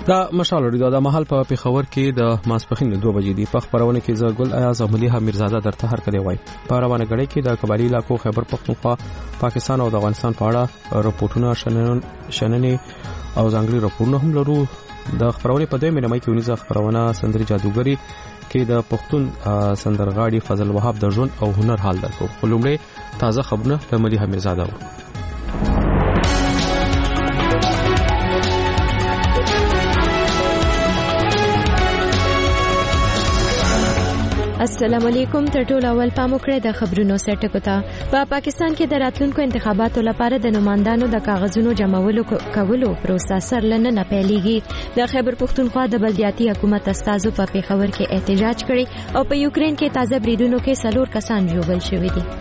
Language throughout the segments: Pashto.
دا مشال لري د محل په پیښور کې د ماسپخین 2 بجې دی په خبرونه کې زګل ایاز عملیه میرزاده درته هر کله وای په روانه غړي کې د قبایلی علاقو خیبر پختونخوا پاکستان او د افغانستان په اړه راپورټونه شننې او ځانګړي راپورونه هم لرو د خبرونه په 2 مې کې ونیزه خبرونه سندري جادوګری کې د پښتون سندرغاړي فضل وهاب د ژوند او هنر حال درکو خلومړي تازه خبرونه د مليحه میرزاده السلام علیکم ټول اول پامو کړی د خبرونو سرټکو ته په پاکستان کې د راتلونکو انتخاباتو لپاره د نمائندانو د کاغذونو جمعولو کولو پروسه لننه پیلېږي د خیبر پختونخوا د بلدیاتي حکومت استازو په پیښور کې احتجاج کړي او په یوکرين کې تازه بریدونو کې 4 کسان ژوبل شوي دي.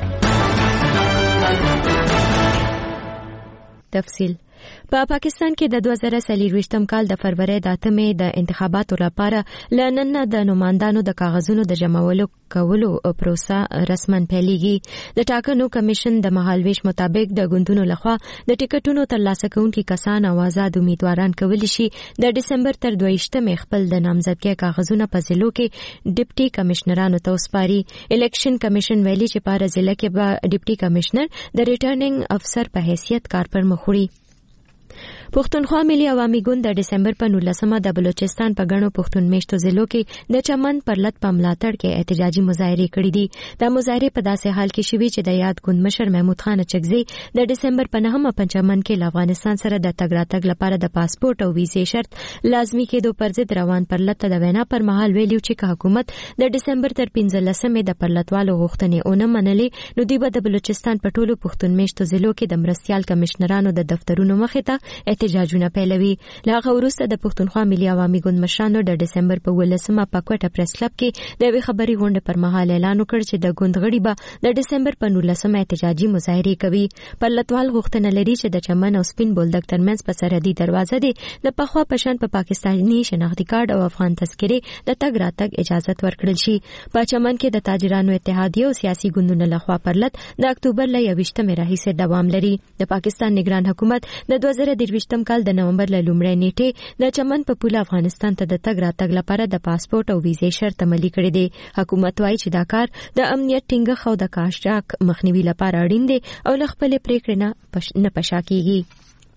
تفصیل په پاکستان کې د 2023م کال د فروری د 8مې د انتخاباتو لپاره لنن د نمائندانو د کاغذونو د جمعولو کولو پروسه رسمن پیلېږي. د ټاکنو کمیشن د مهالویش مطابق د ګوندونو لخوا د ټیکټونو ترلاسه کوونکي کسان او آزاد امیدواران کولی شي د ډسمبر تر 22مې خپل د نامزدګۍ کاغذونه په ضلعو کې ډیپټي کمشنرانو ته وسپاري. الیکشن کمیشن ویلي چې په ضلع کې به ډیپټي کمشنر د ریټرنینګ افسر په حیثیت کار پر مخ وړي. پښتونخوا ملي عوامي ګوند د ډسمبر په 19مه د بلوچستان په غنو پښتون میشتو ضلعو کې د چمن پرلط په ملاتړ کې احتجاجي مظاهره کړې دي. د مظاهره په داسې حال کې شوي چې د یاد ګوند مشر محمود خان چغزي د ډسمبر په 9مه په چمن کې افغانستان سره د تګ راتګ لپاره د پاسپورت او ویزې شرط لازمي کېدو پر ضد روان پرلط د وینا پر مهال ویلو چې حکومت د ډسمبر تر 15مې د پرلطوالو غوښتنې اونم منلې نو دی به د بلوچستان په ټولو پښتون میشتو ضلعو کې د مرستيال کمشنرانو د دفترونو مخې ته احتجاجونه پیلوي. لاغه وروسته د پښتونخوا ملي عوامي ګوند مشرانو د ډسمبر په 18مه په کوټه پریس کلب کې د یوې خبري غونډې پر مهال اعلان وکړ چې د ګوند غړي به د ډسمبر په 19مه احتجاجي مظاهره کوي. پرلطوال غوښتنه لري چې د چمن او سپین بولدک ترمنځ په سرحدي دروازه دی د پخوا پشان په پاکستاني شناختی کارت او افغان تذکرې د تګ راتګ اجازه ورکړل شي. په چمن کې د تاجرانو اتحادیه او سیاسي ګوندونو لخوا پرلط د اکتوبر ل 28مې راهیسې دوام لري. د پاکستان نگران حکومت د 2023م کال د نومبر ل لومړۍ نیټه د چمن په پوله افغانستان ته د تګ راتګ لپاره د پاسپورت او ویزې شرط عملي کړی دی. حکومت وايي چې دا کار د امنیت ټینګښت او د کاشاک مخنیوي لپاره اړین دی او له خپل پریکړې نه پشا کیږي.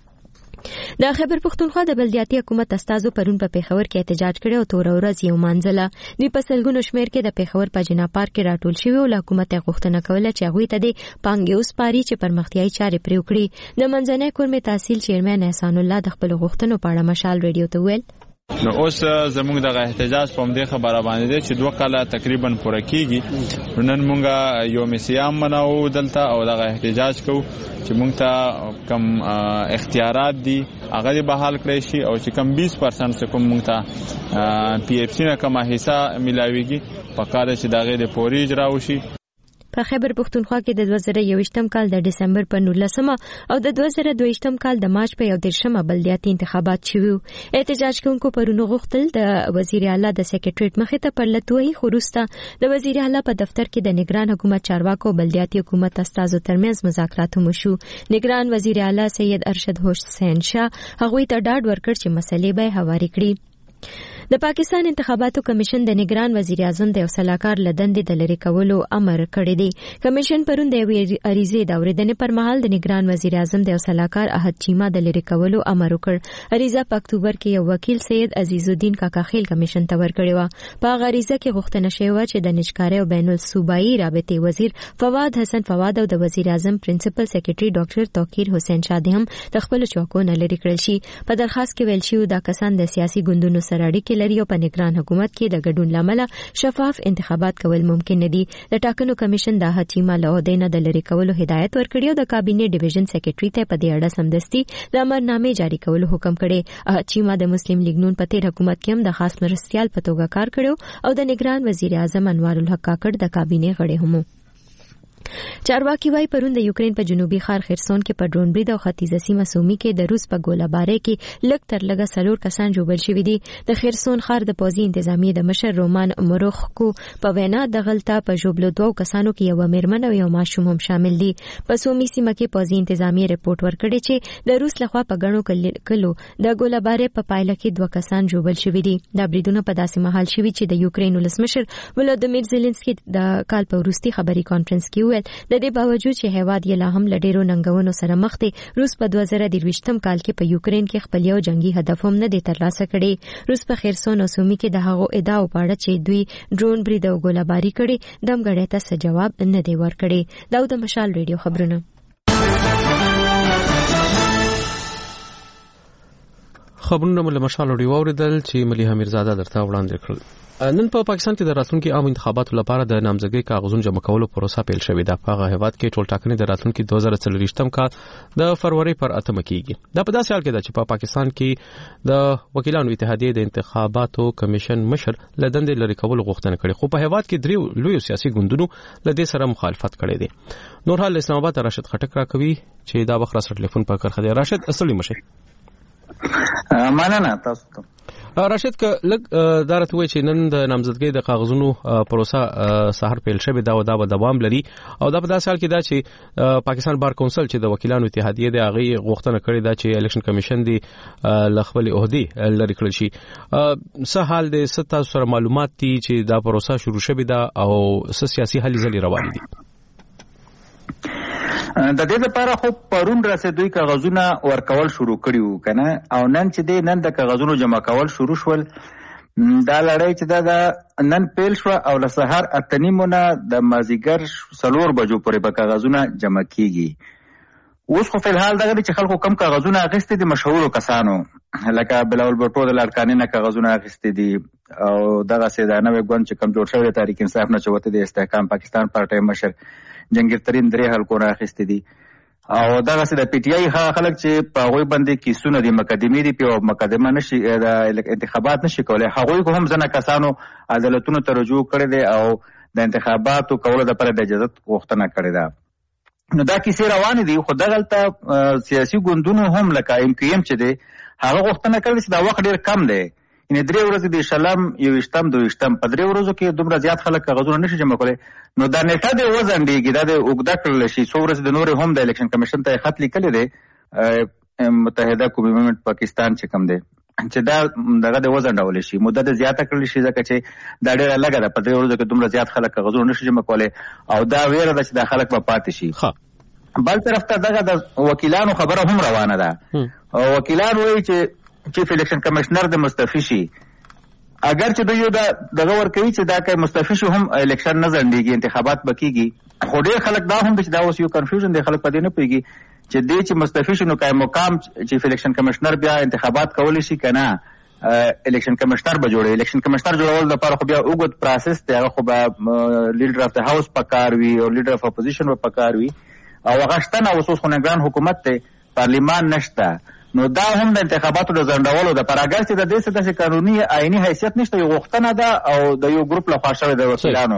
د خیبر پختونخوا د بلدیاتي حکومت استازو پرون په پیښور کې احتجاج کړي او تور ورځ یې ومانځله. دوی په سلګونو شمېر کې د پیښور په جنا پارک کې راټول شوي او له حکومت غوښتنه کوله چې هغوی ته د پانګې وسپاري چې پرمختیایي چارې پرې وکړي. د منځنۍ کورمې تحصیل چیرمن احسان الله د خپل غوښتنو په اړه مشال ریډیو ته ویل نو اوس زموږ د احتجاج په مده خبره باندې دی چې 2 کاله تقریبا پوره کیږي. نن مونږه یو میسیام مناو دلته او د احتجاج کو چې مونږ ته کم اختیارات دي هغه به حل کړی شي او چې کم 20% کوم مونږ ته پی اف سی نه کومه حصہ ملاويږي په کار چې دغه د پوری اجرا وشي. په خیبر پختونخوا کې د 2023م کال د ډسمبر په 19مه او د 2022م کال د مارچ په 11مه بلدیاتي انتخابات شوي. احتجاج کوونکو پرونو غوښتل د وزیر اعلی د سیکریټریټ مخې ته پرلطوي خروسته د وزیر اعلی په دفتر کې د نگران حکومت چارواکو بلدیاتي حکومت استازو ترمنځ مذاکرات هم شو. نگران وزیر اعلی سید ارشد حسین شاه هغوی ته ډاډ ورکړ چې مسلې به هواري کړي. د پاکستان انتخاباتو کمیشن د نگران وزیر اعظم د یو سلاکار لدندې د لری کولو امر کړی دی. کمیشن پرون د اریزې د اوریدنې پر مهال د نگران وزیر اعظم د یو سلاکار احد چیما د لری کولو امر وکړ. اریزه په اکتوبر کې یو وکیل سید عزیز الدین کاکاخیل کمیشن ته ورکړی و. په غریزه کې غوښتنه شوی و چې د نجکاری او بین الصوبایي رابطې وزیر فواد حسن فواد او د وزیر اعظم پرنسپل سیکریټری ډاکټر توقیر حسین شاه هم د خپل چوکو نه لری کړل شي. په درخواست کې ویل شوی دا کسان د سیاسي ګوندونو سره اړیکې لري او په نگران حکومت کې د ګډون لامل شفاف انتخابات کول ممکن نه دي. د ټاکنو کمیشن د حتیما له عہدې نه د لری کولو هدایت ورکړی او د کابینه ډیویژن سیکریټری ته په دې اړه سمدستي د امرنامې جاری کولو حکم کړی. حتیما د مسلم لیگ نون په تیر حکومت کې هم د خاص مرستيال په توګه کار کړو او د نگران وزیر اعظم انوار الحق کاکړ د کابینه غړی هم. چارواکي وايي پرون د یوکرين په جنوبي ښار خرسون کې په ډرون برید او ختیځه سیمه سومي کې د روس په ګوله‌بارۍ کې لږ تر لږه 4 کسان ژوبل شوي دي. د خرسون ښار د پوځي انتظامیې د مشر رومان مروخکو په وینا د غلطه په ژوبلو 2 کسانو کې یو میرمن او یو ماشوم هم شامل دي. په سومي سیمه کې پوځي انتظامیې رپورت ورکړی چې د روس لخوا په غنو کلو د ګوله‌بارۍ په پایله کې 2 کسان ژوبل شوي دي. دا بریدونه په داسې مهال شوي چې د یوکرين ولسمشر ولادیمیر زيلنسکي د کال په وروستي خبري کانفرنس کې ویل د دې باوجود چې هیواد یې لا هم له ډېرو ننګونو سره مخ دی، روس په 2023 کال کې په یوکرين کې خپل یو جنگي هدف هم نه دی ترلاسه کړی. روس په خرسون او سومي کې د هغو ادعاو په اړه چې دوی ډرون برید او ګوله‌باري کړي دمګړې ته څه جواب نه دی ورکړی. دا د مشال ریډیو خبرونه. خبرونه مله مشال ریډیو اوریدل چې ملي امیرزاده درته وړاندې کړل. نن په پاکستان کې د راتلونکي عام انتخاباتو لپاره د نامزدګۍ کاغذونو جمع کولو پروسه پیل شوې ده. په هغه هیواد کې ټول ټاکنې د راتلونکي 2024 کال د فروری پر 8 کېږي. دا په داسې حال کې ده چې په پاکستان کې د وکیلانو اتحادیې د انتخاباتو کمیشن مشر لدندې لري کول غوښتنه کړې، خو په هیواد کې درې لوی سیاسي ګوندونو لدې سره مخالفت کړی دی. نور حال اسلام آباد راشد خټک را کوي چې دا وخت سره ټلیفون په کرخه دی. راشد اصلي مشه مننه تاسو ته. راشد که لږ دارته وای چې نن د نامزدګۍ د کاغذونو پروسه سحر پیل شوه دا به دوام لري او دا په داسې حال کې دا چې پاکستان بار کونسل چې د وکیلانو اتحادیې د هغه غوښتنه کړې ده چې الیکشن کمیشن دی لخپل عہدې لري کړل شي. څه حال د 7 سره معلومات دي چې دا پروسه شروع شوه ده او سیاسي هلې ځلې روان دي؟ د دې لپاره خو پرون رسېدوی کاغذونه ورکول شروع کړي وو کنه او نن چې نن د کاغذونو جمع کول شروع شول. دا لړۍ چې دا نن پیل شو او له سحر 8:30 د مازیګر 4 بجو پورې به کاغذونه جمع کیږي. اوس خو په الحال دغه چې خلکو کم کاغذونه اخیستي دي مشهورو کسانو لکه بلاول بټو د لړکانې کاغذونه اخیستي دي او دغه سیدانه وګون چې کم جوړ شوی د تحریک انصاف نه چوته د استحکام پاکستان پارټي مشر جنگیر ترین 3 حلقو راخسته دي او دغه سره د پی ټی آی خلک چې په غوي باندې کیسونه دي مقدمې دي په مقدمه نشي د انتخابات نشي کولای هغه هم ځنه کسانو عدالتونو ته رجوع کړي دي او د انتخاباتو کولو لپاره د اجازه غوښتنه کړې ده. نو دا کیسې روان دي خو دغلته سیاسي ګوندونو هم لکه ایم کیو ایم چې دي هغه غوښتنه کړې چې دا وخت ډیر کم دی، ان 3 ورځې د شلم یو اشتم دوه اشتم په 3 ورځو کې دومره زیات خلک کاغذونه نشي جمع کولای. نو دا نیټه د وزن دیږي دا د وګدا کړل شي 100 ورځې د نور هم د الیکشن کمیشن ته خط لیکل دي متحده قومي ملت پاکستان چې کم دی چې دا دغه د وزن ډول شي مدته زیاته کړل شي ځکه چې دا ډیره لګه ده په 3 ورځو کې دومره زیات خلک کاغذونه نشي جمع کولای او دا ویره ده چې د خلک په پاتې شي. بل طرف ته دغه د وکیلانو خبره هم روانه ده او وکیلان وایي چې چیف الیکشن کمشنر د مستعفی شي اگر چې دوی دغه ورکوي چې دا کوي مستعفی شو هم الیکشن نه ځنډيږي انتخابات بکیږي. خو ډېر خلک دا هم چې دا اوس یو کنفیوژن دی خلک پدې نه پیږي چې دې چې مستعفی شنو کای مقام چیف الیکشن کمشنر بیا انتخابات کولی شي کنه الیکشن کمشنر به جوړي. الیکشن کمشنر جوړول د لپاره خو بیا وګت پروسس دی هغه خو به لیډر اف د هاوس پکار وي او لیډر اف اپوزیشن په پکار وي او هغه شته اوس خو نگران حکومت ته پارلیمان نشته. نو دا هم د انتخاباتو د ځنډولو د پراګر چې د دې څه د قانوني آئینی حیثیت نشته یو غوښتنه ده او د یو ګروپ له خوا شوی د وکیلانو.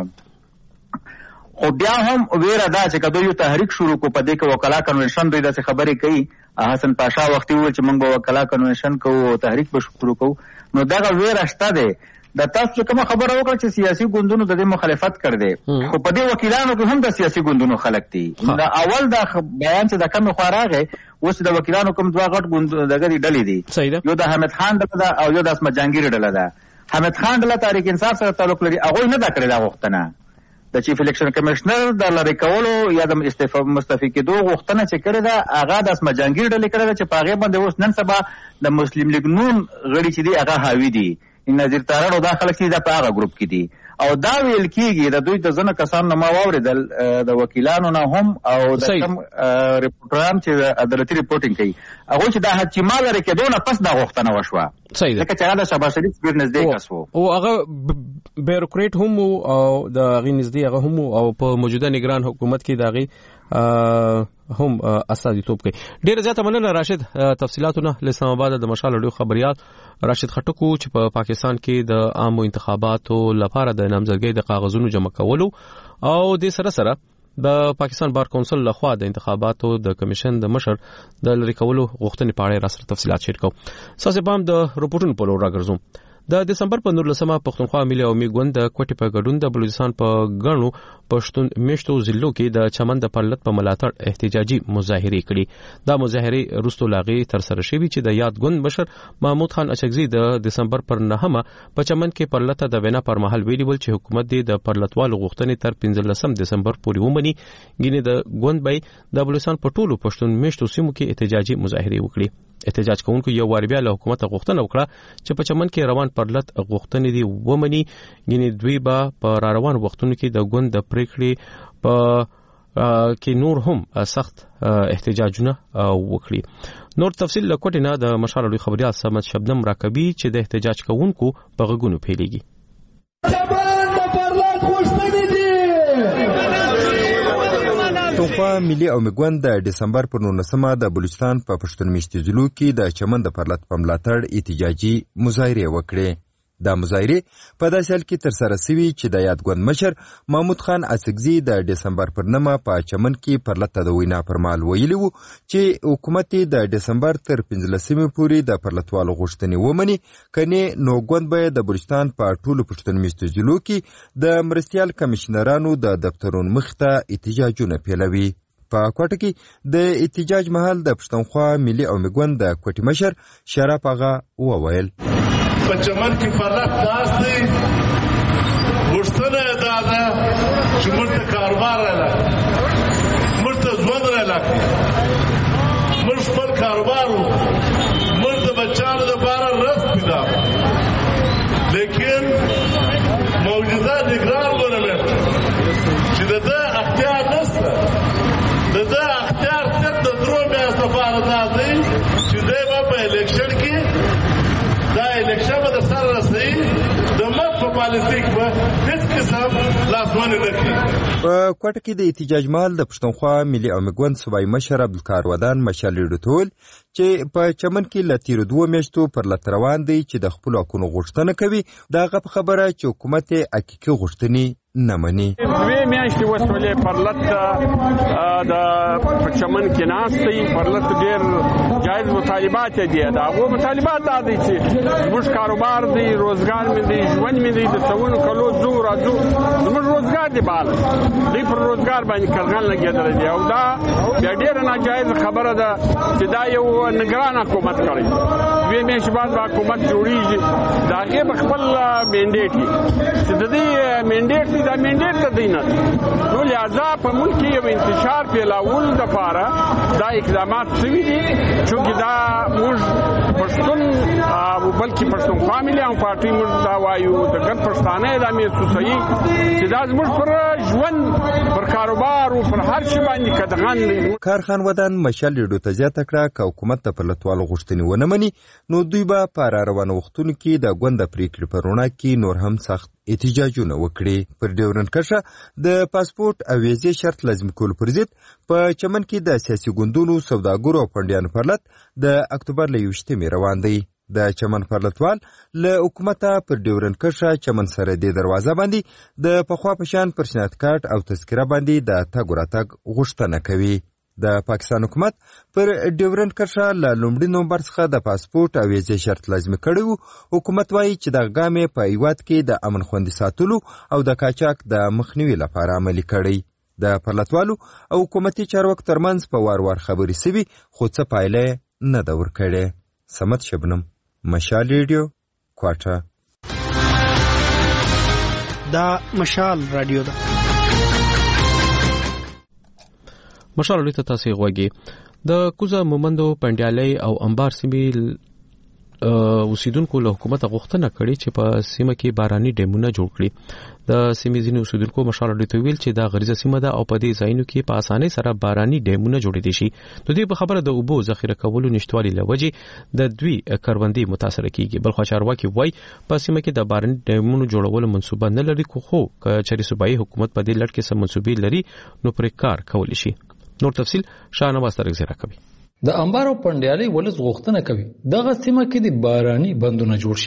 خو بیا هم ویره ده چې کله یو تحریک شروع کو په دې کې وکلا کنونشن دوی د خبرې کوي حسن پاشا وختي ویل چې موږ به وکلا کنونشن کوو تحریک به شروع کوو. نو دا ویره شته ده د تاسو کوم خبره وکړه چې سیاسي ګوندونو د دې مخالفت کړ دي خو په دې وکیلانو کې هم د سیاسي ګوندونو خلک دي. دا اول دا بیان چې د کم خوراغه اوس د وکیلانو کوم دوه غټ ګوند دغه ډلې دي یو د حمید خان ډله او یو د اسمت جهانگیر ډله ده. حمید خان ډله تحریک انصاف سره تعلق لري هغه نه دا کړی دا غوښتنه د چیف الیکشن کمشنر د لری کولو یا د مستعفی کېدو غوښتنه چې کړی دا هغه د اسمت جهانگیر ډلې کړی چې په هغه باندې اوس نن سبا د مسلم لیگ نون غړي چې دی هغه حاوی دي نظیر تارړ او داخله کې دا په هغه ګروپ کې دي او دا ویل کېږي د دوی د ځنه کسان نه ما واوریدل د وکیلانو نه هم او د کم ریپورټران چې عدالتي ریپورټینګ کوي هغه چې دا احتمال لري کې دونه پس دا غوښتنه وشوه ځکه چې هغه د شهباز شریف ډیر نږدې کس وو او هغه بیروکریټ هم او د غي نږدې هغه هم او په موجوده نگران حکومت کې داغي هم استازیتوب کوي. ډیر زیاته مننه راشد. تفصيلاتونه له اسلام آباد د مشال اډیو خبريال راشد خټکو چې په پاکستان کې د عامو انتخاباتو لپاره د نامزدګۍ د کاغذونو جمع کولو او د سره د پاکستان بار کونسل لخوا د انتخاباتو د کمیشن د مشر د لری کولو غوښتنې په اړه راسره تفصيلات شریکو. ساسه بام د رپورټونو په لور راګرځوم. د دسمبر په 19مه پښتونخوا ملي او میګوند د کوټي په ګډون د بلوچستان په غنو پښتون میشتو ضلعو کې د چمن د پرلط په ملاتړ احتجاجي مظاهره کړي. دا مظاهره رستو لاغي تر سره شوی چې د یاد ګوند مشر محمود خان اچکزي د دسمبر پر 9مه په چمن کې پرلط د وینا پر مهال ویلي ول چې حکومت د پرلطوالو غوښتنې تر 15 دسمبر پورې ومني. ګینه د ګوند بای د بلوچستان په ټولو پښتون میشتو سیمو کې احتجاجي مظاهره وکړي. احتجاج کوونکو یو وار بیا له حکومت غوښتنه وکړه چې په چمن کې روان پرلط غوښتنې دي ومني. ګینه دوی به په روان وختونو کې د ګوند د پریکړې په کې نور هم سخت احتجاجونه وکړي. نور تفصیل له کوټینا د مشال لوی خبريال سمت شبنم راکبي چې د احتجاج کوونکو په غوګونو پیلېږي. پښتونخوا ملي او میګوند د دسمبر پر 19مه د بلوچستان په پښتون میشتي ضلعو کې د چمن د پرلط په ملاتړ احتجاجي مظاهره وکړه. دا مظاهره په داسې حال کې تر سره شوې چې د یاد ګوند مشر محمود خان اڅکزي د دسمبر پر 9مه په چمن کې پرلط د وینا پر مهال ویلي وو چې حکومت د دسمبر تر 15 پورې د پرلطوالو غوښتنې ومني، کني نو ګوند به د بلوچستان په ټولو پښتون میشتو ضلعو کې د مرستيال کمشنرانو د دفترونو مخ ته احتجاجونه پیلوي. په کوټه کې د احتجاج محل د پښتونخوا ملي او میګوند د کوټي مشر شرف آغا وویل په چمن کې پرلط داس دی غوښتنه دا ده چې موږ ته کاروبار راغلی، موږ ته ژوند راغلی، موږ خپل کاروبار موږ د بچانو دپاره رزق پیدا لیکن موجوده نگران ګورنمنټ چې د ده اختیار نشته، د ده اختیار صرف د 3 میاشتو لپاره دا دی چې دی به په الیکشن کې دا الیکشن به د سر رسوي د مخ په پالیسي کې به هېڅ قسم لاسوهنې نه کوي. په کوټه کې د احتجاج مهال د پښتونخوا ملي او میګوند صوبایي مشر عبدالقار ودان مشال ډوټول چې په چمن کې له تیرو 2 میاشتو پرلط روان دی چې د خپلو حقونو غوښتنه کوي. دغه په خبره چې حکومت حقیقي غوښتنې نه مني. 2 میاشتې وسولې پرلط د چمن کې ناست دی. پرلط ډېر جایز مطالبات دي. دا هغو مطالبات دا دي چې زموږ کاروبار دی، روزګار مې دی، ژوند مې دی، د سوونو کلو ځو راځو زموږ روزګار دی بالا دوی پر روزګار باندې کلغان لګېدلی دی او دا بیا ډېره ناجایزه خبره ده چې دا یو نګران حکومت کړی. 2 میاشتې بعد به حکومت جوړېږي، د هغې به خپل مینډیټ وي چې د دې مینډیټ دی، دا مینډیټ د دوی نه دی. نو لهذا په ملک کې یو انتشار پیلولو دپاره دا اقدامات شوي دي چونکې دا موږ پښتون بلکې پښتونخوا ملي او پارټۍ موږ دا وایو د ګډ پښتانه اعلامیې سوسایي چې دا زموږ پر ژوند پر کاروبار او پر هر شي باندې قدغن دی. کارخان ودان مشال ډیډو ته زیاته کړه که حکومت د پرلطوالو غوښتنې ونه مني نو دوی به په راروانو وختونو کې د ګوند د پریکړې په رڼا کې نور هم سخت احتجاجونه وکړي. پر ډیورنډ کرښه د پاسپورت او ویزې شرط لازم کولو پر ضد په چمن کې د سیاسي ګوندونو، سوداګرو او پنډیانو پرلط د اکتوبر له 21 روان دی. د چمن پرلطوال له حکومته پر ډیورنډ کرښه چمن سره د دروازه باندې د پخوا په شان پر شناخت کارت او تذکره باندې د تګ راتګ غوښتنه کوي. د پاکستان حکومت پر ډیورنډ کرښه له لومړي نومبر څخه د پاسپورت او ویزې شرط لازمي کړی و. حکومت وایي چې دغه ګام یې په هیواد کې د امن خوندي ساتلو او د قاچاق د مخنیوي لپاره عملي کړی. د پرلطوالو او حکومتي چارواکو ترمنځ په وار وار خبرې سوي خو څه پایله نه ده ورکړې. سمت شبنم، مشال ریډیو، کوټه. دا مشال رادیو ده. مشال ریډیو ته تاسو غوږی. د کوزه مومندو پنډیالي او انبار سیمې اوسیدونکو له حکومت غوښتنه کړې چې په سیمه کې باراني ډیمونه جوړ کړي. د سیمې ځینې اوسیدونکو مشال ډیټو ویل چې دا غریزه سیمه ده او په دې ځایونو کې په اسانۍ سره باراني ډیمونه جوړېدي شي. د دې په خبره د اوبو ذخیره کولو نشټوالي لوجې د دوی کروندې متاثر کیږي. بل خو چارواکي وایي په سیمه کې د باراني ډیمونو جوړولو منصوبه نه لري، خو چې صوبایي حکومت په دې لړ کې سم منصوبې لري نو پرې کار کولی شي. نور تفصیل شاهنواز ترغزی راکوي. د انبار او پنډیالي ولس غوښتنه کوي دغه سیمه کې د باراني بندونه جوړ شي.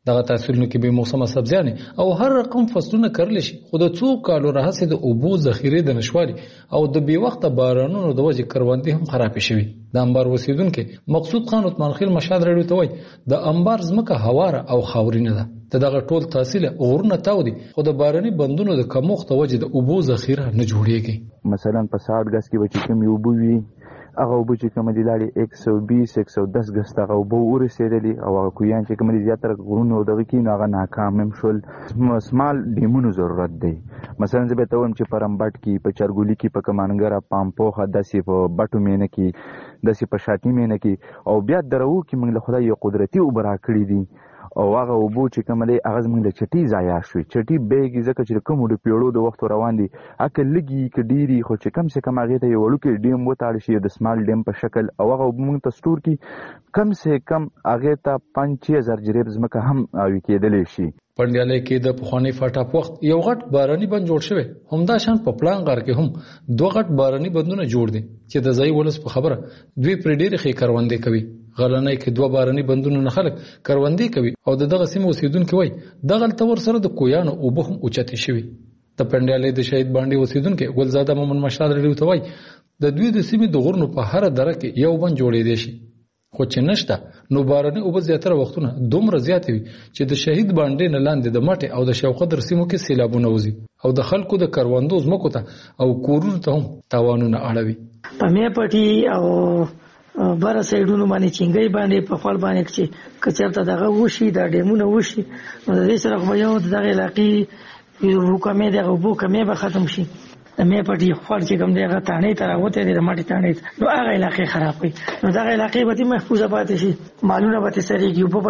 دغه تحصیلونو کې به موسمه سبزیانې او هر رقم فصلونه کرل شي، خو د څو کالو راهیسې د اوبو ذخیرې د نشوالي او د بې وخته بارانونو د وجې کروندې هم خرابې شوي. د انبار اوسیدونکي مقصود خان عثمان خیل مشهد راډیو ته وایي د انبار ځمکه هواره او خاورینه ده. د دغه ټول تحصیل غرونه تاودي، خو د باراني بندونو د کمښت د وجې د اوبو ذخیره نه جوړیږي. مثلا په 60 غز کې به چې کوم اوبه وي هغه اوبه چې کوم دي لاړې 120-110 غز ته اوبه ورسېدلي او هغه کویان چې کوم دي زیاتره غرونه دغه کې نو هغه ناکام هم شول. سمال ډیمونو ضرورت دی. مثلا زه به ته وایم چې په رمبټ کې، په چرګولي کې، په کمانګره، پامپوخه، داسې په بټو مینه کې، داسې په شاټي مینه کې، او بیا درو کې موږ له خدای یو قدرتي اوبه راکړي دي او هغه اوبو چې کوم دی هغه زموږ د چټي ضایع شوي. چټي بیګي ځکه چې کوم د پیړو د وخت روان دي اکه لګي ک ډيري، خو چې کم سے کم هغه ته یو وړوکی ډیم وتاړ شي د سمال ډیم په شکل، او هغه موږ ته سٹور کی کم سے کم هغه ته 5-6000 جریب زمکه هم اوي کېدلې شي. پندیاله کې د پخوانی فاټا وخت یو غټ باراني بند جوړ شوی، همدا شان په پلان غار کې هم 2 غټ باراني بندونه جوړ دي چې د ځای ولس په خبره دوی پر ډېر خې کروندې کوي. غلنۍ کې 2 باراني بندونه نه خلک کروندې کوي او دغه سیمه اوسیدونکو وای دغه تور سره د کویانو او به هم اوچته شوی. د پندیاله د شهید باندې اوسیدونکو ګلزاده مومن مشهد لري ته وای د دوی د سیمه د غرونو په هر دره کې یو بند جوړې دي شي، خو چې نشته نو باراني او زیاتره وختونه دومره زیات وي چې د شهید باندې نه لاندې د مټه او د شوقدر سیمو کې سیلابونه وځي او د خلکو د کروندو زمکو ته او کورونو ته هم تاوانونه اړوي. په مې پټي او بار سایډونو باندې چنګي باندې په خپل باندې چې کچرته دغه وشي د ډیمونه وشي نو د دې سره خو یو دغه علاقې یو کومه دغه وبو کومه به ختم شي. مې پټي خپل چې کوم دغه تانې تر اوته د ماټي تانې نو هغه علاقې خراب وي، نو دغه علاقې به محفوظه پاتې شي، مالونه به سریږي، وبو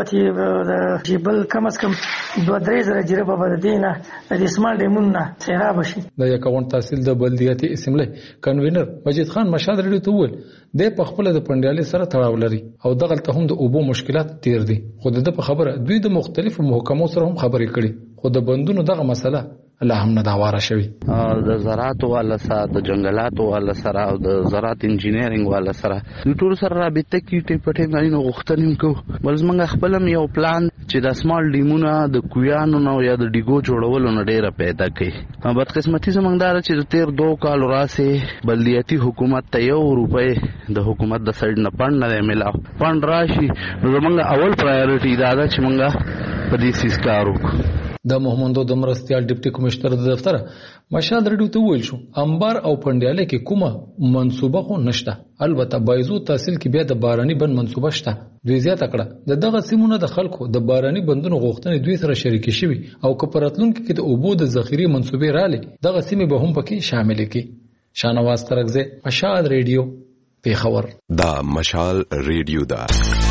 به چې بل کم از کم 2-3 زره جریب به دینه د اسمال ډیمونه سیراب شي. د یکاون تحصیل د بلدیاتي اسمبلی کنوینر مجید خان مشهد لري ته ول د په خپل د پندیالي سره تړاو لري او دغه ته هم د اوبو مشکلات تیر دي، خو د په خبره دوی د مختلفو محکمو سره هم خبرې کړي، خو د بندونو دغه مسله لا هم نه داواره شوی. د زراعت والا سره، د جنگلات والا سره او د زراعت انجینیرینګ والا سره د ټول سره رابطه کیږي په ټیم باندې غوښتنیم کو بل زمونږ خپل یو پلان چې د سمال ډیمونه د کویانو نو یا د ډیګو جوړولو نه ډیره پیدا کړي. بد قسمتي زمونږ دار چې د 2 کال راسه بلدیاتي حکومت ته 1 روپۍ د حکومت د سایډ نه پاند نه ملاو پاند راشي، نو زمونږ اول پرایورټي دا ده چې مونږه په دې سیس کار وکړو. د محمدو د مرستيال ډیپټي کمشنر د دفتر مشهد رډیو ته ویل شو انبار او پندیاله کې کومه منسوبه خو نشته، البته بایزو تحصیل کې بیا د باراني بند منسوبه شته. دوی زیاته کړه د دغه سیمونو د خلکو د باراني بندونو غوښتنې دوی سره شریک شي او کپراتلونکو کې د اوبو د ذخیره منسوبې رااله دغه سیمه به هم پکې شامل کړي. شانواز ترغزه مشهد رادیو پیښور. دا مشال رادیو دا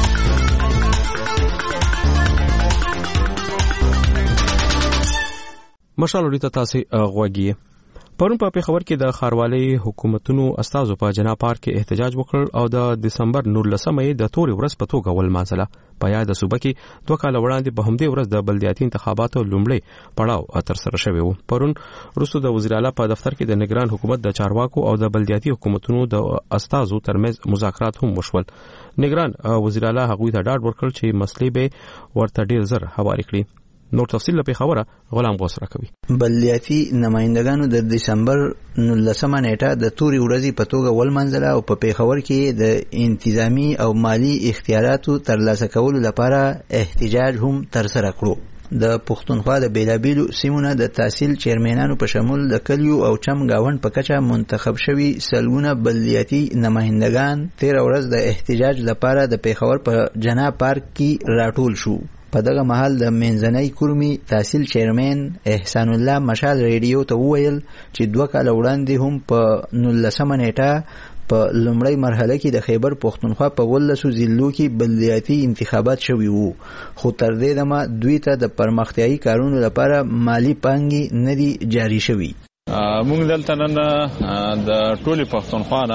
مشال وړي ته تاسو غوږی. پرون په پیښور کې د خاروالۍ حکومتونو استازو په جنا پارک کې احتجاج وکړ او د دسمبر 19 د توري ورځ په توګه ولمانځله. په یاد صوبه کې 2 کال وړاندې په همدې ورځ د بلدیاتي انتخاباتو لومړی پړاو تر سره شوی و. پرون وروسته د وزیر اعلی په دفتر کې د نگران حکومت د چارواکو او د بلدیاتي حکومتونو د استازو ترمنځ مذاکرات هم وشول. نگران وزیر اعلی هغوی ته ډاډ ورکړ چې مسلې به ورته ډیر زر حواله کړي. نور تفصیل په خبره غلام غوسره کوي. بلدیاتي نمائندگانو د دسمبر 19 نیټه د توري ورځې په توګه ولمنځله او په پیښور کې د انتظامی او مالی اختیاراتو ترلاسه کولو لپاره احتجاج هم ترسره کړو. د پښتونخوا د بیلابیلو سیمونو د تحصیل چیرمنانو په شمول د کلیو او چم گاوند په کچه منتخب شوي سلګونه بلدیاتي نمائندگان 13 ورځ د احتجاج لپاره د پیښور په جنا پارک کې راټول شو. په دغه محل د منځنۍ کورمي تحصیل چیرمن احسان الله مشال ریډیو ته وویل چې 2 کال وړاندې هم په 19 نیټه په لومړی مرحله کې د خیبر پښتونخوا په 13 ضلعو کې بلدیاتي انتخابات شوي وو، خو تر دې دمه دوی ته د پرمختیايي کارونو لپاره مالی پانګې نه دي جاري شوي. موږ دلته نن د ټولي پښتونخوا نه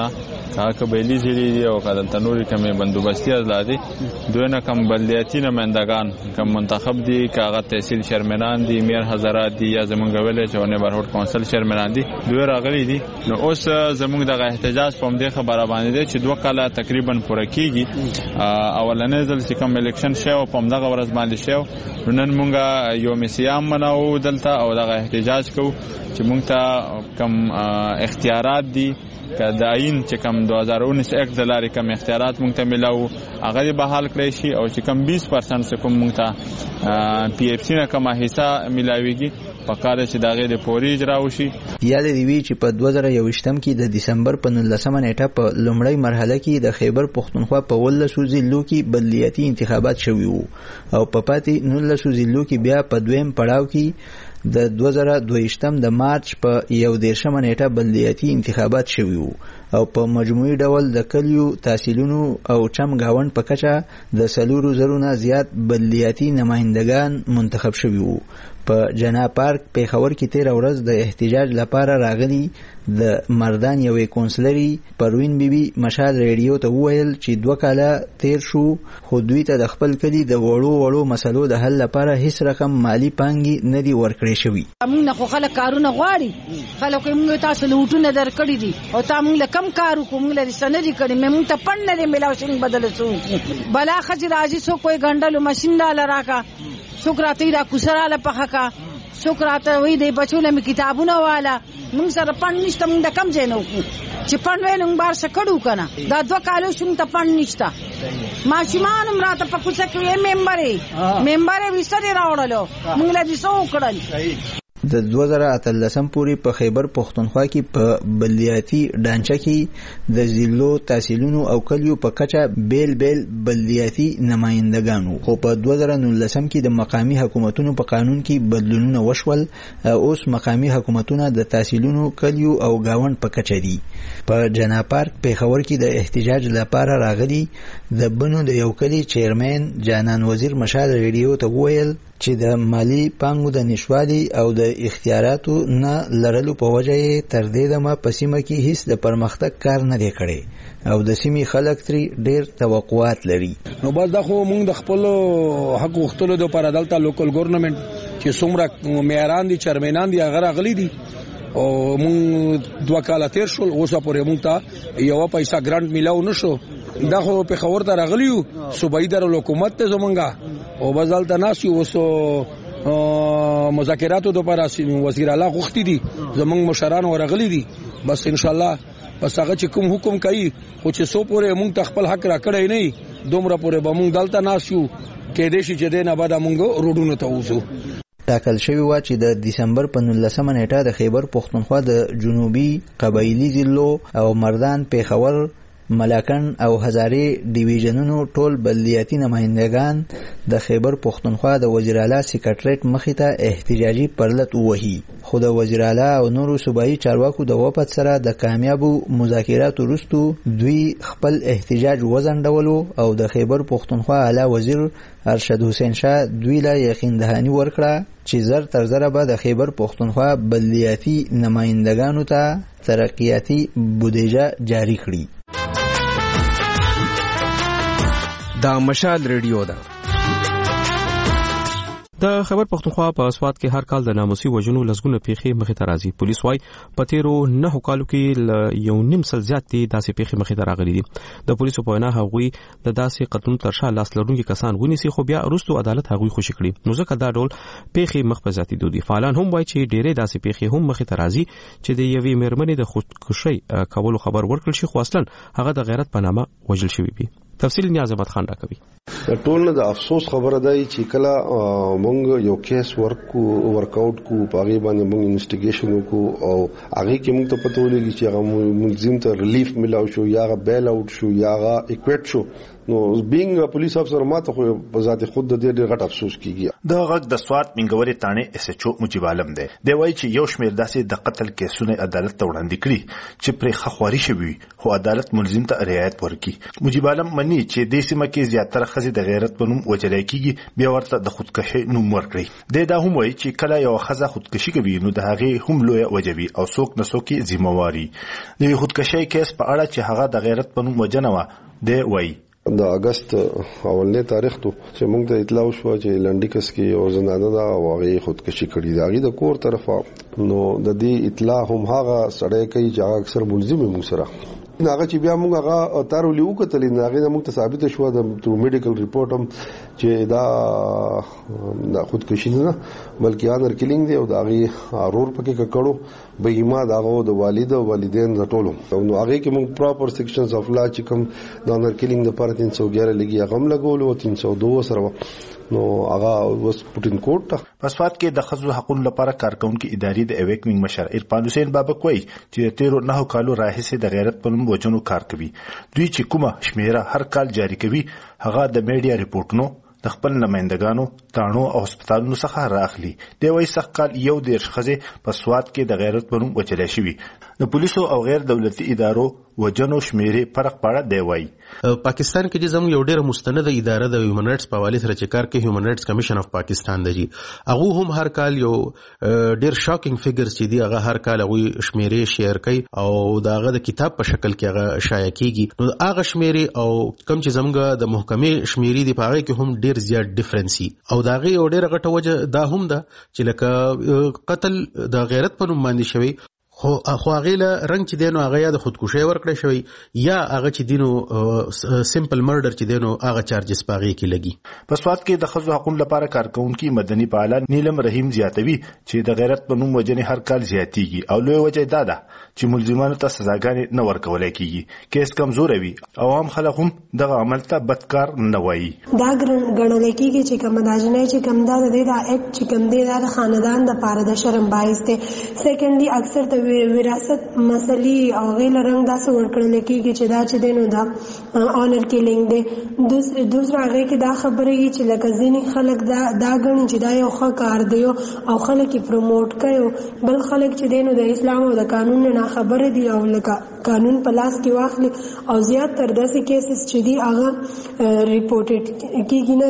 قبایلی ځای دي او دلته نورې کومې بندوبستي اضلاع دي دوی نه کم بلدیاتي نمایندګان کم منتخب دي که هغه تحصیل چیرمنان دي میر حضرات دي یا زمونږ ویلیج او نیبرهوډ کونسل چیرمنان دي دوی راغلي دي. نو اوس زمونږ دغه احتجاج په همدې خبره باندې دی چې 2 کاله تقریبا پوره کیږي. اولنې ځل چې کوم الیکشن شو په همدغه ورځ باندې شو نن مونږ یو میسیام منو دلته او دغه احتجاج کوو چې مونږ ته کم اختیارات دي که د آئین چې کم 2019 اکټ د لارې کم اختیارات مونږ ته ملاو هغه بحال کړی شي او چې کم 20% چې کوم مونږ ته پی اف سی نه کومه حصہ ملاويږي پکاره چې داغه د پوری اجرا وشي. یاد دی وی چې په 2021م کې د دسمبر په 19مه نیټه په لومړی مرحله کې د خیبر پختونخوا په 19 ضلعو کې بلدیاتي انتخابات شوي وو او په پاتې 19 ضلعو کې بیا په دویم پړاو کې د 2022م د مارچ په 11مه نیټه بلدیاتي انتخابات شوي وو او په مجموعي ډول د کلیو تحصیلونو او چم گاوند په کچه د 4,000 نه زیات بلدیاتي نمائندگان منتخب شوي وو. په جنا پارک پیښور کې 13 ورځ د احتجاج لپاره راغلي د مردان یوې کونسلري پروین بیبي مشال ریډیو ته وویل چې 2 کاله تیر شو خو دوی ته د خپل کلی د وړو مسلو د حل لپاره هیڅ رقم مالی پانګي نه دی ورکړی شوی. موږ خو خلک کارونه غواړي خلک موږ تاسو لوټونه درکړي دي او تا موږ کم کارو کوم لري سنري کړي موږ ته پړ نه ملاو شي بدل شو بلا خجر راځي سو کوئی غندلو ماشين لا لراکا سوکراتی را کوسراله پخکا سوکراته وې د بچو له کتابونه والا موږ سره پړ نشته موږ د کم ځای نو چې پړ وینم بار سکړو کنه دا 2 کالو شوم ته پړ نشته ماشومان امراته په کوڅه کې ممبرې وسره راوړلو موږ له دې سو کړل. د 2013 پورې په خیبر پختونخوا کې په بلدیاتي ډانچه کې د ضلعو تحصیلونو او کلیو په کچه بیل بلدیاتي نمائندگانو خو په 2019 کې د مقامی حکومتونو په قانون کې بدلونونه وشول اوس مقامی حکومتونه د تحصیلونو کلیو او گاوند په کچه دي. په جنا پارک پیښور کې د احتجاج لپاره راغلي د بنو د یو کلی چیرمن جانان وزیر مشال ریډیو ته وویل چې د مالی پانګو د نشوالي او د اختیاراتو نه لرلو په وجه تر دې دمه په سیمه کې هیڅ د پرمختګ کار نه دی کړی او د سیمې خلک ترې ډېر توقعات لري. نو بس دا خو موږ د خپل حق غوښتلو لپاره دلته لوکل ګورنمنت چې څومره معیاران دي چیرمنان دي هغه راغلي دي او موږ 2 کاله تیر شول اوس پورې موږ ته یو پیسې ګرانټ میلاو نشو. دا خو په خبر ته راغلیو صوبایي در حکومت ته زمونږه او بازالته ناسي اوسو مذاکراتو لپاره وزیر اعلی غوښتي دي زمونږ مشران ورغلي دي بس ان شاء الله پس هغه چې کوم حکم کوي خو چې سو پورې موږ ته خپل حق را کړی نه دومره پورې به موږ دلته ناسیو کې دې شي چې دینه بعد موږ روډونو ته وځو. ټاکل شوی و چې د دسمبر په 19مه نیټه د خیبر پختونخوا د جنوبي قبایلی ضلعو او مردان پیښور ملاکن او هزارې ډیویژنونو ټول بلدیاتي نمائندگان د خیبر پختونخوا د وزیر اعلی سیکریټریټ مخې ته احتجاجي پرلط ووهي خو د وزیر اعلی او نورو صوبایي چارواکو د وپد سره د کامیابو مذاکراتو وروسته دوی خپل احتجاج وځنډولو او د خیبر پختونخوا اعلی وزیر ارشد حسین شاه دوی لا یقین دهانی ورکړه چې زر تر زر به د خیبر پختونخوا بلدیاتي نمائندگانو ته ترقیاتي بودیجه جاری کړي. دا مشال ریډیو ده. د خیبر پختونخوا په اسواد کې هر کال د ناموسي وژنو لسګونه پیښې مخې ته راځي. پولیس وايي په تیرو 9 کالو کې یو نیم سل زیات دي داسې پیښې مخې ته راغلي دي. د پولیسو په وینا هغوی د داسې قتلونو تر شا لاس لرونکي کسان ونیسي خو بیا وروسته عدالت هغوی خوشي کړي. نو ځکه دا ډول پیښې مخ په زیاتېدو دي. فعالان هم وايي چې ډېرې داسې پیښې هم مخې ته راځي چې د یوې مېرمنې د خودکشي کولو خبر ورکړل شي خو اصلا هغه د غیرت په نامه وژل شوی وي. تفصیل نیاز احمد خان راکوي. ټول نه د افسوس خبره ده چې کله مونږ یو کیس ورکاوټ کو پاغي باندې مونږ انویسټیګیشن وکړو او هغه کې مونږ ته پته ولګي چې هغه ملزم ته ریلیف ملاو شو یا بیل اوټ شو یا اکویټ شو. نو بینګ پولیس افسر ماته خو په ذات خود د دې غټ افسوس کیږي. د غږ د سوات منګوري تانه اس ایچ او مجيب عالم دی وایي چې یو شمېر داسې د قتل کیسونه عدالت ته وړاندې کړي چې پر خخواري شوی خو عدالت ملزم ته رعایت ورکړي. مجيب عالم مني چې د سیمه کې زیاتره خزي د غیرت په نوم وجلای کیږي بیا ورته د خودکشي نوم ورکړي دا هم وایي چې کله یو خزه خودکشي کوي نو د هغه هم لوی وجبي او څوک نه څوک ذمہواری د خودکشي کیس په اړه چې هغه د غیرت په نوم وجنه و دی وایي د اگست اولنې تاریخ ته چې موږ ته اطلاع شو چې لنډیکس کې یو زنانه دا هغه خودکشي کړې دا غي د کور طرفه نو د دې اطلاع هم هغه سړی کوي چې هغه اکثر ملزم موږ سره ناغه چې بیا موږ هغه تارو لیو کتلې ناغه موږ ته ثابت شو د میډیکل ریپورت هم چې دا خودکشي نه بلکې انر کیلینګ دی او دا غي ارور پکې کړو به ایما داغه د والد او والدین رټولو نو هغه کې موږ پراپر سیکشنز اف لا چې کوم د انر کیلینګ د پر 311 لګي هغه هم لګول او 302 سره نو هغه وس پټین کوټ پسواد کې د خزو حقوقو لپاره کارکونکو ادارې د اویکنګ مشر ارفان حسین بابک وایي چې 13 کالو راهیسې د غیرت په نوم وجنو کار کوي دوی چې کومه شمیره هر کال جاری کوي هغه د میډیا ریپورتونو د خپل نمائندګانو تانو او هسپتالونو څخه راخلي دی وایي څخه کال یو د شخصه په سواد کې د غیرت په نوم وجلې شوی د پولیسو او غیر دولتي ادارو وجنو شمیره فرق پاړه دی وایي پاکستان کې چې زموږ یو ډېر مستند اداره د هیومن رائټس په حواله سره چې کار کوي هیومن رائټس کمیشن اف پاکستان دی هغه هم هر کال یو ډېر شاکینګ فګرز چې دی هغه هر کال هغه شمیره شیر کوي او داغه د کتاب په شکل کې هغه شایع کیږي نو هغه شمیره او کم چې زموږ د محکمې شمیرې دی په هغه کې هم ډېر زیات ډیفرنسي او داغه یو ډېر غټه وجه دا هم ده چې لکه قتل د غیرت په نوم باندې شوی خو هغه له رنګ چې دینو هغه یا د خودکشي ورکړی شوی یا هغه چې دینو سمپل مرډر چې دینو هغه چارجز پاغي کې لګي په سواد کې د خزو حقوقو لپاره کارکونکو مدني فعال نیلم رحیم زیاتوي چې د غیرت په نوم وجنې هر کال زیاتیږي او لوی وجه دا ده چې ملزمانو ته سزاګانې نه ورکول کیږي کیس کمزور وي او عام خلک هم دغه عمل ته بدکار نه وایي دا ګڼل کیږي چې کوم داجنه چې کوم دا د اکټ چې کوم دی د خاندان د پاره د شرم باعث دی سیکنډلی اکثر د وراثت مسلې او غیر رنګ داسې ورکړل کېږي چې دا چې دینو دا آنر کیلینګ دی دوسرا هغه کې دا خبره یي چې لکه ځینې خلک دا غني چې دا یو ښه کار دی او خلک یې پروموټ کوي بل خلک چې دینو د اسلام او د قانون نه خبره دي او لکه قانون په لاس کې واخلي او زیات تر داسې کیسز چې دی هغه ریپورټ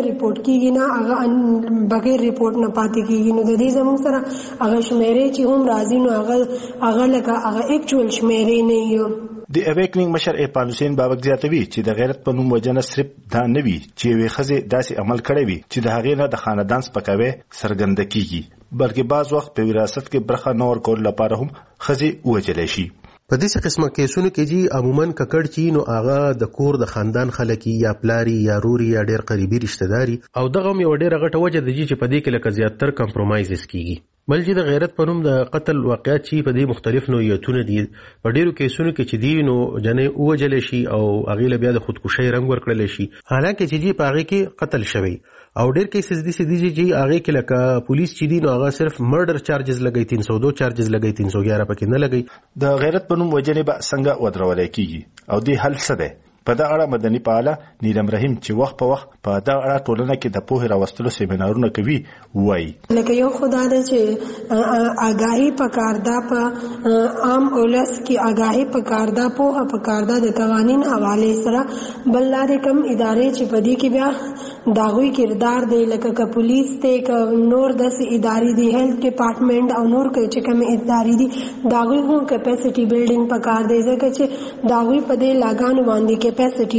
کیږي نه هغه بغیر ریپورت نه پاتې کیږي نو د دې زموږ سره هغه شمیرې چې هم راځي نو هغه لکه هغه اکچوال شمیرې نه یو د اویکنګ مشر ارفان حسین بابک زیاتوي چې د غیرت په نوم وجنه صرف دا نه وي چې وي خزه داسې عمل کړی وي چې د هغې نه د خاندان سپکاوي سرګند کیږي بلکې بعض وخت په وراثت کې برخه نور کول لپاره هم خزه وجلې شي په دې قسمه کیسونو کې جی عموما ککړ چی نو هغه د کور د خاندان خلک یا پلاری یا روري یا ډېر قریبي رشتہ داري او دغه یو ډېر غټه وجه د چې په دې کې لکه زیاتره کمپرومایزز کیږي بل چې د غیرت په نوم د قتل واقعیت چې په دې مختلف نوعیتونه دي په ډیرو کیسونو کې چې دی نو جنې اوجل شي او هغه له بیا د خودکشي رنګ ورکړل شي حالانکه چې په هغه کې قتل شوی او ډیر کیسز دي چې هغه کې لکه پولیس چې دی نو هغه صرف مرډر چارجز لګي 302 چارجز لګي 311 پکې نه لګي د غیرت په نوم وجنې به څنګه ودرول کیږي او دې حل څه ده په دا اړه مدني فعال نیلم رحیم چې وخت په وخت په دا اړه ټولنه کې د پوهې راوستلو سیمینارونه کوي وایي لکه یو خدای دې چې آگاهی پکاردا په عام اولس کې آگاهی پکاردا په پکاردا د قوانین حواله سره بل لارې کم ادارې چې په دې کې بیا داغوی کردار دی لکه ک پولیس ته ک نور داس ادارې دی هیلث ډپارټمنټ او نور چې کوم ادارې دی داغوی هم کیپاسټي بیلډینګ پکار دی ځکه چې داغوی په دې لاګانو باندې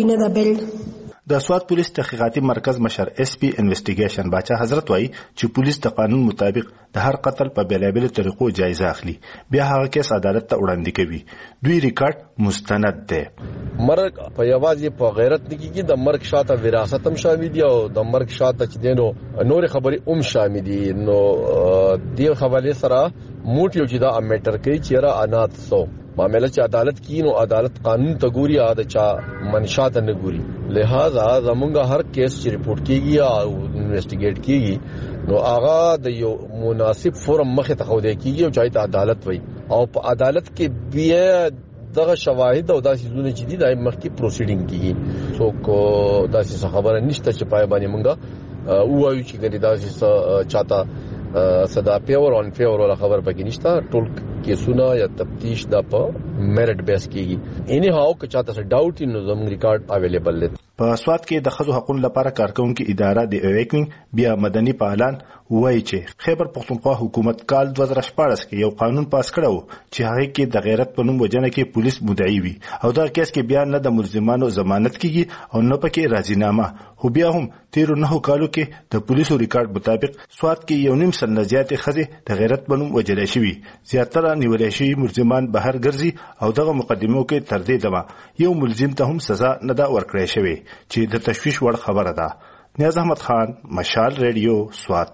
د سواد پولیس تحقیقاتي مرکز مشر اس پی انویسټیګیشن باچا حضرت وایي چې پولیس د قانون مطابق د هر قتل په بیلابل طریقو جایزه اخلي بیا هغه کیس عدالت ته وړاندې کوي دوی ریکارډ مستند دی مرګ په یوازې په غیرت نه کېږي د مرګ شاته وراثت هم شامل دي او د مرګ شاته چې دینو نور خبرې هم شامل دي نو دې حواله سره موټ یو چې دا میټر کوي چې را انات سو معاملې چې عدالت کی نو عدالت قانون ته ګوري دا چا منشات نه ګوري لہذا زمونږ هر کیس چې ریپورت کیږي او انویسټیګیټ کیږي نو هغه د یو مناسب فورم مخه ته خو دی کیږي او چې عدالت وي او په عدالت کې بیا دغه شواهد او داسې زونه چې دي د مخکې پروسیډینګ کیږي سو کو داسې خبره نشته چې پای باندې مونږه وایو چې ګری داسې چاته صدا پیور اون پیور ولا خبر پکې نشته ټول کیسونه یا تفتیش د په میرټ بیس کیږي اني هاو که چاته څه ډاوټ نو زموږ ریکارډ اویلیبل دی په سواد کې د ښځو حقوقو لپاره کارکونکو اداره د اویکوینګ بیا مدني فعالان وایي چې خیبر پختونخوا حکومت کال 2014 کې یو قانون پاس کړو چې هغه کې د غیرت په نوم وجنه کې پولیس مدعي وي او دا کیس کې بیا نه د ملزمانو ضمانت کیږي او نه پکې راضینامه خو بیا هم 13 کالو کې د پولیسو ریکارډ مطابق سواد کې یو نیم سل زیاتې ښځې د غیرت په نوم وجلې شوي زیاتره نیولې شوي ملزمان بهر ګرځي او دغه مقدمو کې تر دې دمه یو ملزم ته هم سزا نه دا ورکړې شوی چې د تشویش وړ خبره ده نیاز احمد خان مشال ریډیو سواد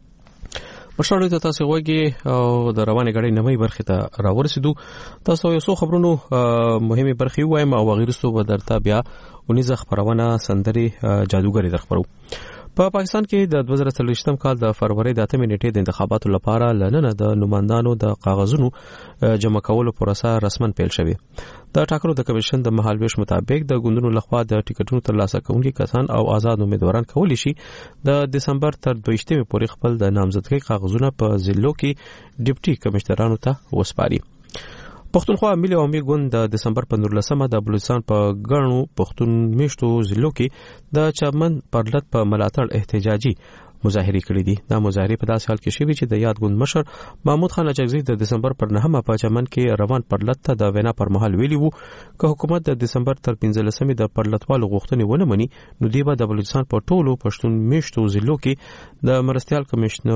مشال ته تاسو وګورئ او د روانې غړې نمې برخه ته راورسېدو تاسو یو څو خبرونو مهمه برخه وایم او غیرستو به درته بیا 19 خبرونه سندري جادوګری درخبرو په پاکستان کې د 2023م کال د فروری د 8 نیټې د انتخاباتو لپاره لننه د نمائندانو د کاغذونو جمع کولو پروسه رسمن پیل شوه د ټاکنو د کمیشن د مهالويش مطابق د ګوندونو لخوا د ټیکټونو ترلاسه کوونکي کسان او آزاد امیدواران کولی شي د دسمبر تر 22 پورې خپل د نامزدګۍ کاغذونه په ضلعو کې ډیپټي کمشنرانو ته وسپاري پښتونخوا ملي عوامي ګوند د دسمبر په 19مه د بلوچستان په ګڼو پښتون میشتو ضلعو کې د چمن پرلط په ملاتړ احتجاجي مظاهره کړې دي دا مظاهره په داسې حال کې شوې چې د یاد ګوند مشر محمود خان اچکزي د دسمبر پر 9مه په چمن کې روان پرلط ته د وینا پر مهال ویلي وو چې حکومت د دسمبر تر 15مې د پرلطوالو غوښتنې ونه مني نو دی به د بلوچستان په ټولو پښتون میشتو ضلعو کې د مرستيال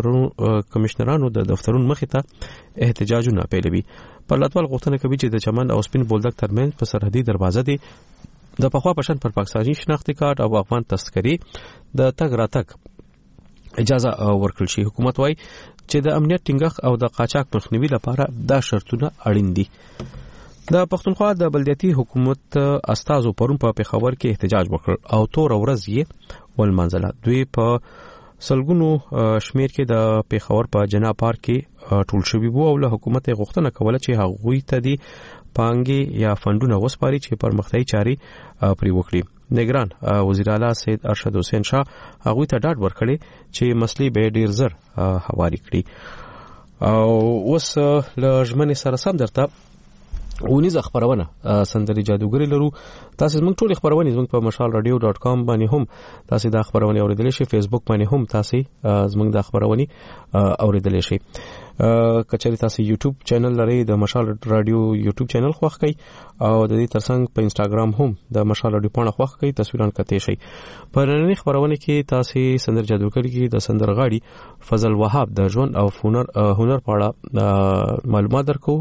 کمشنرانو د دفترونو مخې ته احتجاجونه پیلوي پرلطوال غوښتنه کوي چې د چمن او سپین بولدک ترمنځ په سرحدي دروازه دي د پخوا پشن پر پاکستاني شناختی کارت او افغان تذکری د تګ راتګ اجازه ورکړل شي حکومت وايي چې د امنیت ټینګښت او د قاچاق مخنیوي لپاره دا شرطونه اړین دي د پښتونخوا د بلدیاتي حکومت استازو پرون په پیښور کې احتجاج وکړ او تور ورځ یې ولمنځله دوی په سلګونو شمیر کې د پیښور په جنا پارک کې ټول شوی وو او له حکومت غوښتنه کوله چې هغوی ته دي پانګي یا فندونه وسپاري چې پرمختیايي چاري پرې وکړي نگران وزیر اعلی سید ارشد حسین شاه هغه ته ډاډ ورکړي چې مسلې به ډیر زر حواله کړي او اوس لږمن سره سم درته ونیز خبرونه سندري جادوګری لرو تاسو موږ ټول خبرونه زموږ په mashalradio.com باندې هم تاسو دا خبرونه اوریدل شي فیسبوک باندې هم تاسو زموږ دا خبرونه اوریدل شي کچري تاسو یوټیوب چینل لري د مشال رادیو یوټیوب چینل خوښ کړئ او د دې ترڅنګ په انستګرام هم د مشال رادیو پاڼه خوښ کړئ تصویرونه کته شي په نړۍ خبرونه کې تاسو سندر جادوګری کې د سندرغاړي فضل وهاب د ژوند او هنر په اړه معلومات درکو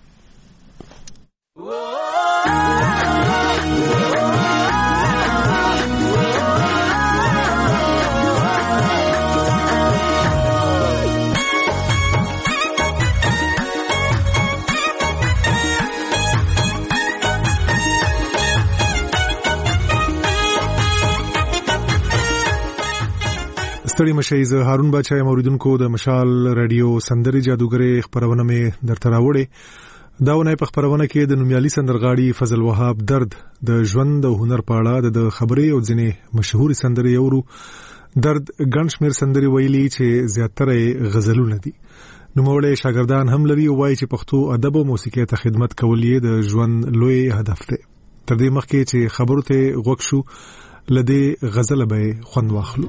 ستړي مشي زه هارون بچای موریدونکو د مشال رادیو سندري جادوګری خبرونه مې درته راوړې داونه په خبرونه کې د نومیالي سندرغاړي فضل وهاب درد د ژوند او هنر په اړه د خبرې او ځینې مشهور سندري اورو درد ګنشمیر سندري ویلي چې زیاتره غزلونه دي نوموړی شاګردان هم لري او وايي چې پښتو ادب او موسیقي ته خدمت کول یې د ژوند لوی هدف دی تر دې مخکې چې خبرو ته غوښ شو لدې غزل به خوند واخلو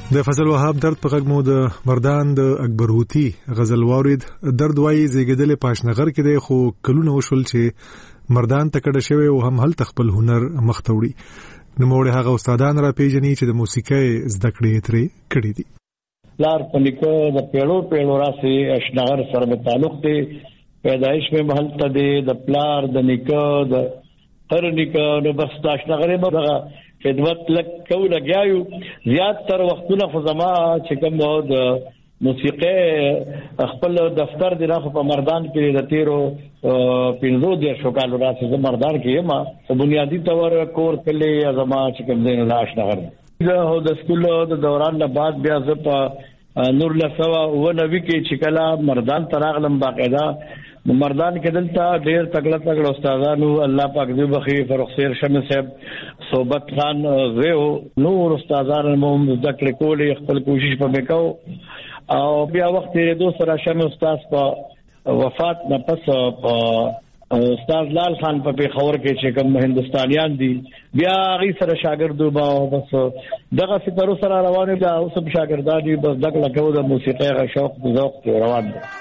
د فضل وهاب درد په غږ مو د مردان د اکبر هوتی غزل واورید. درد وایي زیږیدل پاشنغر کې دی، خو کلونه وشول چې مردان ته کډه شوی او هم هلته خپل هنر مخ ته وړي. نوموړي هغه استادان را پیژني چې د موسیقۍ زده کړې ترې کړې دي. لار په نیکه د پیړو راسي اشنغر سره په تعلق دی، پیدایش مې محل ته دی، د پلار د نیکه د هر نیکه نو بس د اشنغر به خدمت لکو لګیاو. زیات تر وختونه خو زما چې کوم د موسیقي خپل دفتر دی راخو په مردان کې د تیرو 15 کالو راځي د مردان کې ما بنیادی تور کور کلی زما چې کوم دین لاش نغر د سکول د دوران نه بعد بیا ز په نور لسوا و نوی کې چې کلا مردان تراغلم باقاعده مردان کې دلته ډېر تګړه استادانو الله پاک دې بخي فروخ سیر شمه صاحب صوبت خان غو نور استادانو مو ذکر کولې خپل کوشش په وکاو او بیا وخت یې دوسرا شمه استاد په وفات نه پس استاد لال خان په پیښور کې چې کوم هندستانیان دي بیا غي سره شاګردو باو بس دغه فکر سره روانه ده اوس په شاګردانی بس دغه لکه د موسیقي غ شوق ذوق روان دي.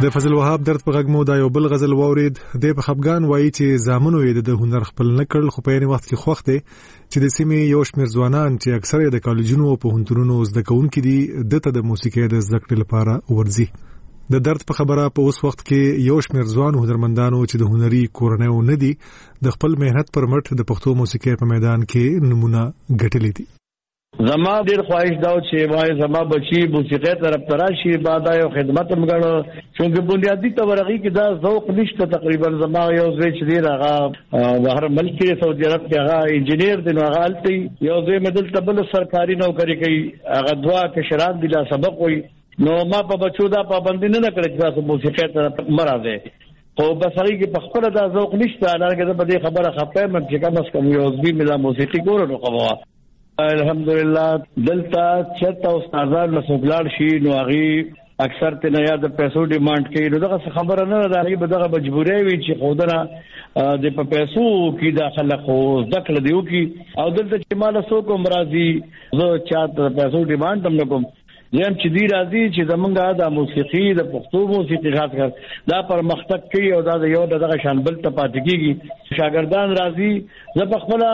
د فضل وهاب درد په غږ مو دا یو بل غزل واورید. د په خفګان وایي چې زامنو یې د هنر خپل نکړ، خو په یوه وخت کې خوښ دی چې د سیمې یو شمېر ځوانان چې اکثره د کالجونو او پوهنتونونو زده کوونکي دي دته د موسیقۍ د زده کړې لپاره ورځي. د درد په خبره په اوس وخت کې یو شمېر ځوان هنرمندانو چې د هنري کورنیو نه دي د خپل مهنت پر مټ د پښتو موسیقۍ په میدان کې نمونه ګټلې دي. زما ډیر خواهش دا چې وای زما بچي موسیقۍ طرف تراشي بعد یو خدمت مګړو چې بنیادی تورغي کې دا ذوق نشته. تقریبا زما یو ځای چې دی هغه بهر ملک کې سعودي عرب کې هغه انجنیر دی، هغه التي یو ځای مدل تبل سرکاري نوکری کوي، هغه دوا کشران دي لا سبق وي. نو ما په بچو دا پابندي نه کړې چې تاسو موسیقۍ طرف مرزه خو بسړي کې په خپل دا ذوق نشته. هغه په دې خبره خپه مې چې کوم اس کوم یو ځبي ملا موسیقي ګورو نو کومه الحمدلله دلته چرته استادان مسوګلار شي نو هغه اکثر ته نه یاد پیسو ډیماند کوي. نو دغه خبره نه ده، هغه دغه مجبوري وي چې خودنه د په پیسو کې داخله خو ذکر دیو کې او دلته چې مال سو کوم راضي زه چاته پیسو ډیماند هم نکوم. یم چې دی راضي چې زمونږه د موسیقي د پښتو موسیقي خاص کر دا پر مختک کوي او دا یو دغه شانبل ته پاتې کیږي. شاګردان راضي زه په خپل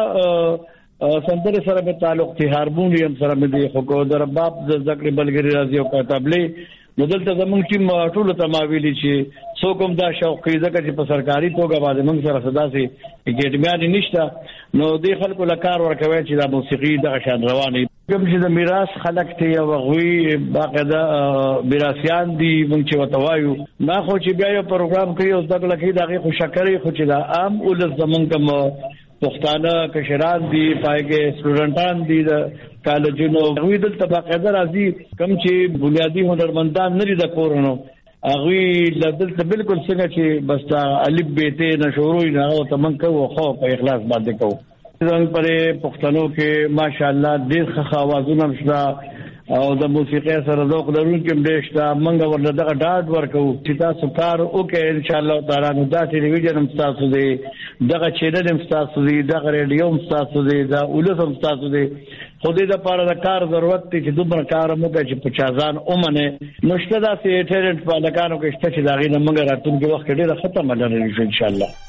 سندره سره په تعلق ته هارمونیم سره مې دی خو کو در باب د ذکر بلګری راځي او په تبلې نو دلته زمونږ ټیم ټول ته ماویلی چې څو کوم دا شوق کوي ځکه چې په سرکاري توګه باندې موږ سره صدا سي اکیډمیان نشته نو د خلکو لکار ورکوي چې د موسیقي د شان رواني کوم چې د میراث خلک ته او غوي باقاعده میراثيان دي موږ چې وتوایو ما خو چې بیا یو پروګرام کوي او دغه لکه دغه خو شکرې خو چې دا عام ول زمونږ کوم پښتانه کشران دي پایګه سټوډنټان دي د کالجونو غوي د باقاعده راځي کوم چې بنیادی هنرمندان نه دي د کورونو هغه لدلته بالکل څنګه چې بس الف بیت نه شروع نه او تمن کو خو په اخلاص باندې کو څنګه پرې پښتنو کې ماشاءالله ډېر ښه اوازونه شته او د موسیقۍ سره ذوق لرونکي مډېشتا منګه ورته دغه ډاډ ورکو چې تاسو کار وکړئ ان شاء الله تعالی نو دا ټلویزیون هم تاسو دی دغه چینل هم تاسو دی دغه ریډیو هم تاسو دی دا اولس هم تاسو دی خو دې د لپاره د کار ضرورت دی چې دومره کار مو کوي چې 50 اومنه نشته دا سي ټیلنټ په لکانو کې شته چې دا غي نه منګه راتونکي وخت ډېر ختمه لري ان شاء الله.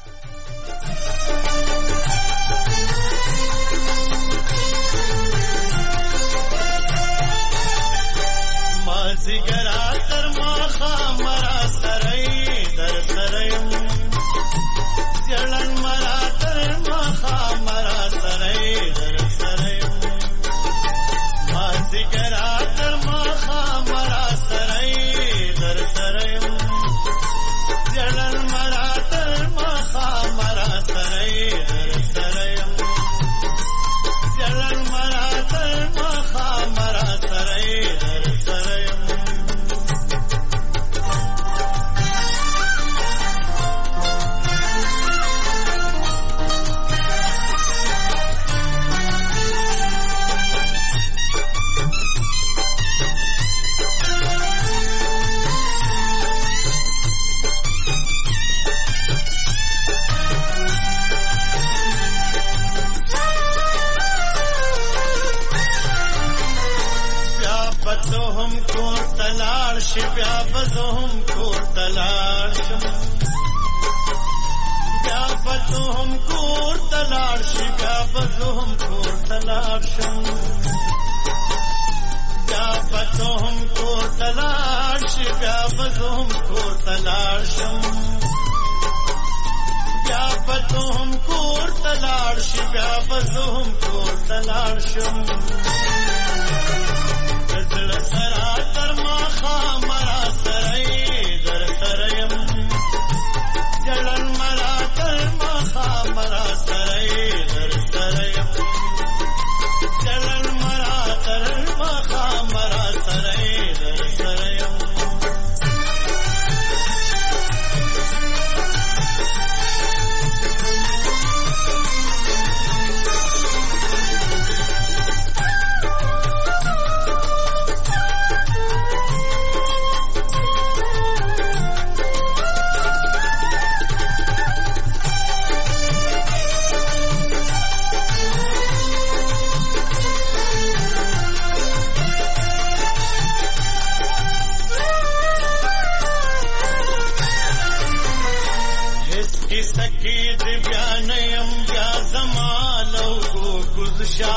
खुशा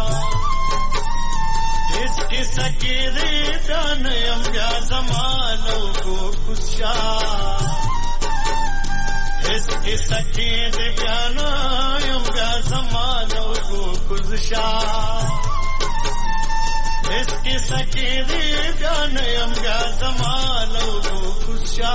इसके सके रे जान अम्बिया जमानो को खुशा इसके सके रे जान अम्बिया जमानो को खुशा इसके सके रे जान अम्बिया जमानो को खुशा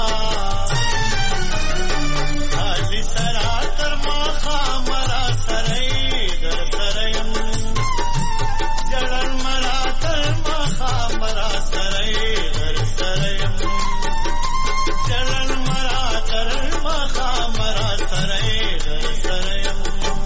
खाली सरा कर माखा मरा सरे घर सरयम जड़न मरा कर माखा मरा सरे घर सरयम जड़न मरा कर माखा मरा सरे घर सरयम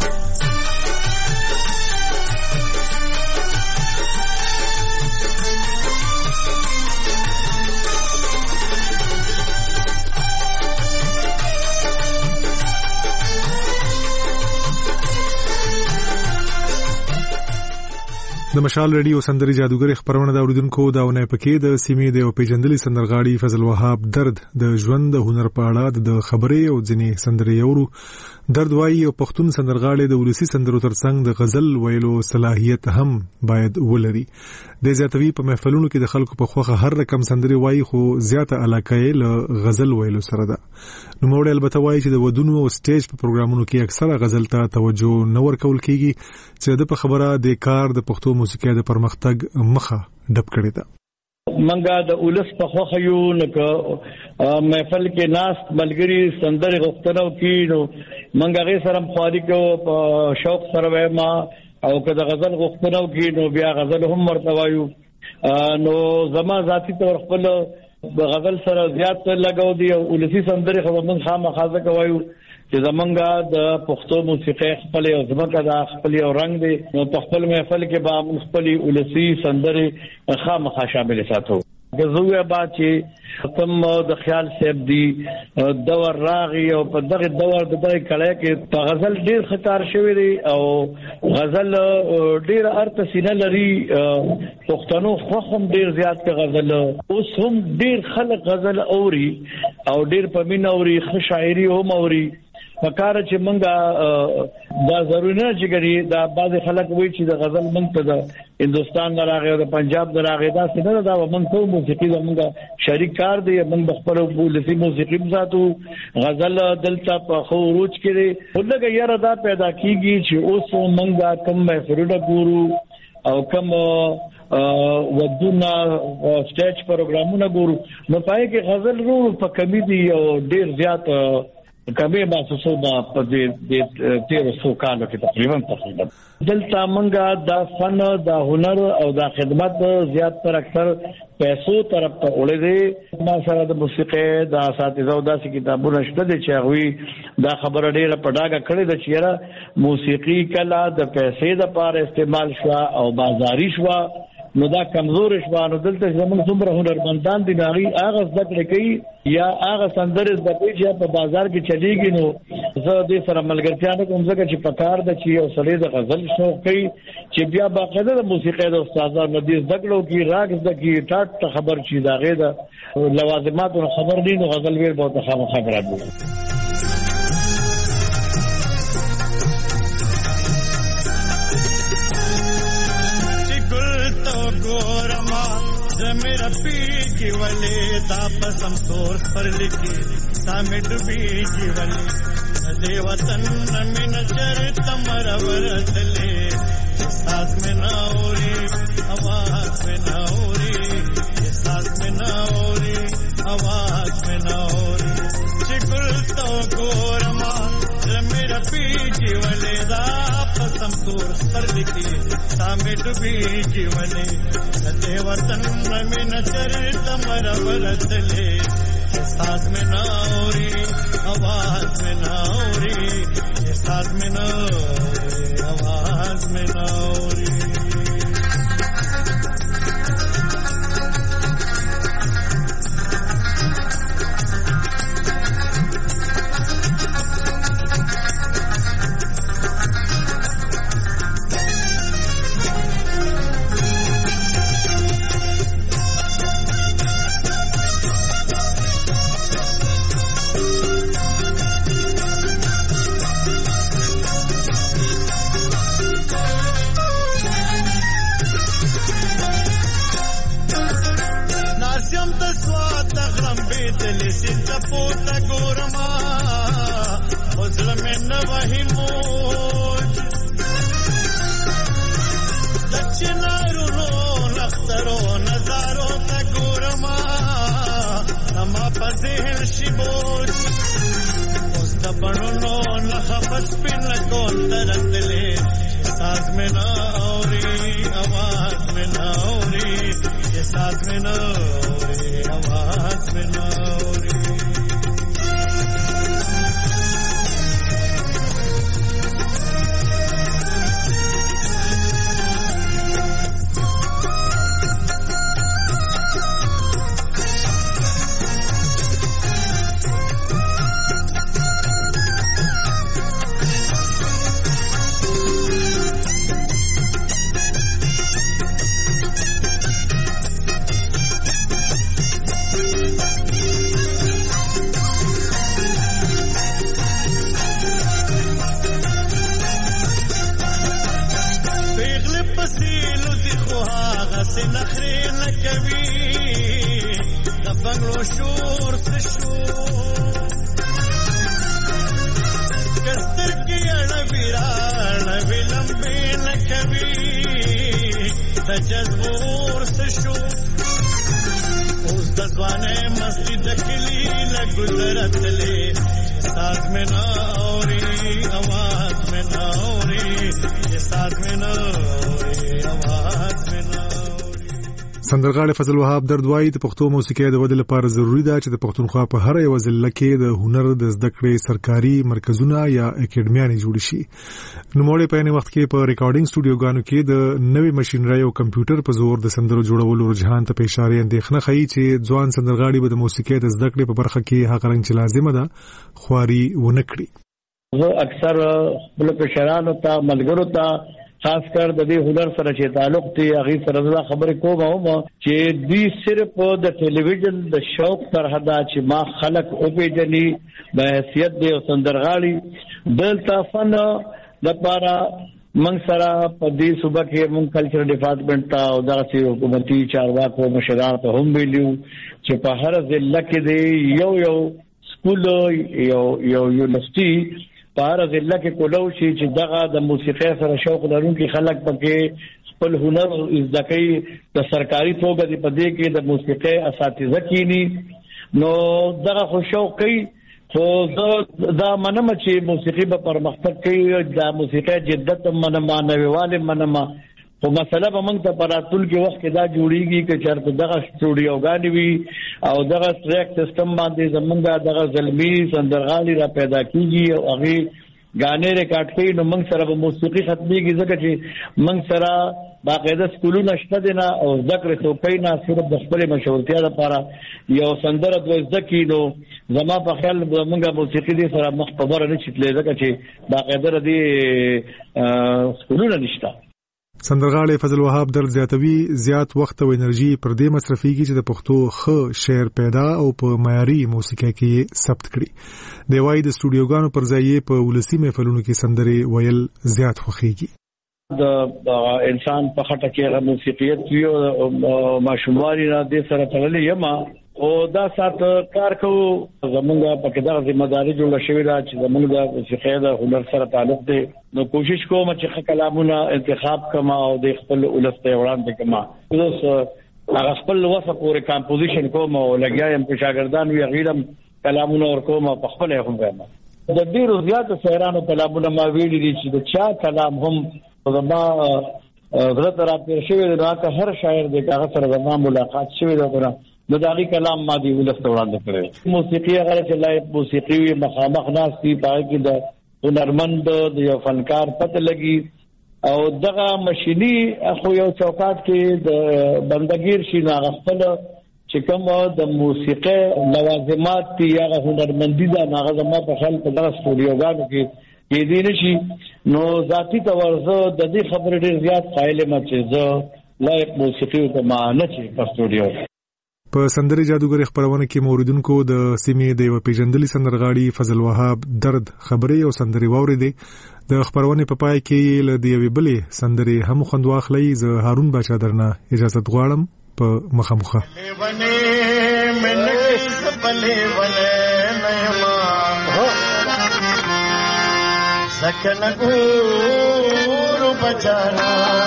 د مشال ریډیو سندري جادوګر خبرونه دا اوریدونکو داونه پکې د سیمې د او پیجندلي سندرغاړي فضل وهاب درد د ژوند د هنر په اړه د خبرې او ځینې سندري اورو درد وایي او پښتون سندرغاړي د ولسی سندرو ترڅنګ د غزل ویلو صلاحیت هم باید ولري د زیاتوي په محفلونو کې د خلکو په خوخه هر رقم سندري وایي خو زیاته علاقه یې له غزل ویلو سره ده نو موږ البته وایي چې د ودونو او سټیج په پروګرامونو کې اکثره غزل ته توجه نه ورکول کیږي چې د په خبره د کار د پښتو موسیقي د پرمختګ مخه ډب کړی ده منګه د اولس په خوخه یو نک محفل کې ناس ملګری سندره غوښتنو کینو منګه غي سره خواري کو په شوق سره ما او کله غزل غوښتنو کینو بیا غزل هم مرتوایو نو زما ذاتی تور خپل غزل سره زیات لګاو دی او اولسی سندره خو من خامخازه کوایو چې زمونږه د پښتو موسیقي خپل او زمکه د خپل او رنگ دی نو په خپل محفل کې به خپل اولسی سندره خامخا شامل ساتو غزوه با چې تم د خیال صاحب دی دور راغي او په دغه دور د دای کړه کې په غزل ډیر خطر شوی دی او غزل ډیر ارته سینه لري پښتنو خوخم ډیر زیات په غزل اوس هم ډیر خلک غزل اوري او ډیر په مين اوري خ شاعري هم اوري فکر چې منګه دا ضروري نه چې ګری دا بعض خلک وایي چې د غزل منځ ته د هندستان دراغه او د پنجاب دراغه دا څنګه دا منځ موسیقي زمونږه شریک کار دی موږ خپل ولسی موسیقي مزاتو غزل دلته په خروج کړي ولګه یاره دا پیدا کیږي چې اوس منګه کم محفلونه ګورو او کم ودونه سټیج پروګرامونه ګورو نو پای کې غزل ورو په کمی دی او ډیر زیات کبه محسوسه دا په دې 1300 کالو کې تقریبا دلته منګه دا فن دا هنر او دا خدمت زیات تر اکثر پیسو طرف ته وړي دي ما سره د موسیقي د اساتذه او داسې کتابونه شته دي چې هغه دا خبره ډیره پډاګه کړې ده چې موسیقي کله د پیسې د پاره استعمال شو او بازاري شو نو دا کمزور شوانو دلته زموږ څومره هنرمندان دي ناغي هغه ذکر کوي یا هغه سندره د پیجه په بازار کې چلیږي نو زه دې سره ملګرتیا نه کوم ځکه چې پکار د چی او سړی د غزل شوق کوي چې بیا باقاعده د موسیقي د استادانو د ذکرو کې راګ د کی ټاټ خبر چی دا غي د لوازمات خبر دي نو غزل ویل به خبره ده गोरमा जमेरा पीकी वले तापसम तोर पर लिखी तामे डूबी जीवले दे वतन में चरित मरवरतले साथ में ना ओरी आवाज में ना ओरी साथ में ना ओरी आवाज में ना ओरी चिकुल तो गोरमा जमेरा पीकी वले तापसम तोर पर लिखी तामे डूबी जीवले देवतन में न चरित मरवरतले साथ में ना ओरी आवाज में ना ओरी साथ में ना ओरी आवाज में ना ओरी دل سینتا پوتا ګورما ظلم نه وهي موج دچنارونو نخترو نظارو تا ګورما نما پذهل شي بوج اوس د بڼونو نخبس پن کول ترتلې ساز میں نہ اوري आवाज میں نہ اوري یہ ساز میں نہ اوري आवाज میں نہ اوري شور سے شور کستر کی اڑویران ولمبی نکوی تجذبور سے شور اس دزوانے مسجد کلی لگزرت لے ساز میں نہ اوری آواز میں نہ اوری یہ ساز میں نہ اوری آواز میں نہ سندرغاړي فضل وهاب درد وایي د پښتو موسیقي د ودې لپاره ضروری ده چې د پښتونخوا په هر یو ضلع کې د هنر د زده کړې سرکاري مرکزونه یا اکیډمیانې جوړ شي. نوموړي په یوه وخت کې په ریکارډینګ سټوډیوګانو کې د نوې ماشينري او کمپیوټر په زور د سندرو جوړولو رجحان ته په اشاره اندېښنه ښیي چې ځوان سندرغاړي به د موسیقي د زده کړې په برخه کې هغه رنګ چې لازمه ده خواري ونه کړي. زه اکثر خپل پېشرانو ته ملګرو ته خاص کر د دې هنر سره چې تعلق دی هغه سره دا خبرې کوم چې دوی صرف د ټلویزیون د شوق تر حدا چې ما خلق او پیجنې د حیثیت دی او سندرغاړي دلته فن لپاره موږ سره په دې صوبه کې موږ کلچر ډپارټمنټ ته او دغه حکومتي چارواکو مشران ته هم ویلو چې په هر ضلع کې دی یو سکول یو یونیورسيټي پار ضلع کې کولو شي چې دغه د موسیقي سره شوق لرونکي خلک پکې خپل هنر زده کوي د سرکاري توګه د پدې کې د موسیقي اساتذه کینی نو دغه خو شوق کوي خو دا منم چې موسیقي به پرمختګ کوي د موسیقي جدت منما نویواله منما خو مسله به موږ ته پراتل کې وخت کې دا جوړیږي چې چرته دغه سټوډیوګان وي او دغه ټریک سیستم باندې زمونږ دغه زلمی سندرغالي را پیدا کیږي او هغه غانې ریکارډ کوي نو موږ سره به موسیقي ختميږي ځکه چې موږ سره باقاعده سکولونه شته دي نه او ذکر څو پینا صرف د خپل مشورتیا لپاره یو سندره د ذکی نو زما په خیال موږ موسیقي دي سره مخبره نه چتلې ځکه چې باقاعده دي سکولونه نشته. سندرغاړي فضل وهاب درد زیاتوي زیات وخت او انرژي پر دې مصرفيږي چې د پښتو ښه شعر پیدا او په معیاري موسیقي کې ثبت کړي. دی وايي د سټوډیوګانو پر ځای په ولسی محفلونو کې سندري ویل زیات خوخيږي. د انسان په خټه کې موسیقيت یو ماشوموالي نه د سره تړلې یما او دا سات کار کوو زمونږه په کې د ذمہ داری جوړه شوې ده چې زمونږه موسیقي د هنر سره تعلق دی نو کوشش کوم چې کلامونه انتخاب کما او د خپل ولسته وړاندې کما اوس هغه خپل وسه پورې کمپوزیشن کوم او لګیایم په شاګردان وی غیرم کلامونه ور کوم په خپل هم وایم د ډیرو زیاتو شاعرانو کلامونه ما ویلي دي چې د چا کلام هم زما غلط راځي شوی دی راته هر شاعر د هغه سره زما ملاقات شوی دی نو داغي کلام ما دی ولسته وړاندې کړی موسیقي هغه چې لایق موسیقي مخامخ ناس دي پای کې د هنرمند د یو فنکار پته لګي او دغه ماشيني اخو یو چوکاټ کې د بندګیر شي نه خپل چې کوم د موسیقي لوازمات یا هنرمندي دا هغه زما په خپل په دغه سټوډیوګانو کې دې نشي نو ذاتی تورزه د دې خبرې ډیر زیات قائل ما چې زه لایق موسیقي ته معنی چې په سټوډیو په سندري جادوګر خبرونه کې موریدونکو د سیمې د یو پیژندلي سندرغاړي فضل وهاب درد خبري او سندري واوریدي د خبرونه په پای کې ل دی وی بلې سندري هم خوند واخلې ز هارون بادشاہ درنه اجازه غواړم په مخامخه پلے ولے نیما سکن گور بچانا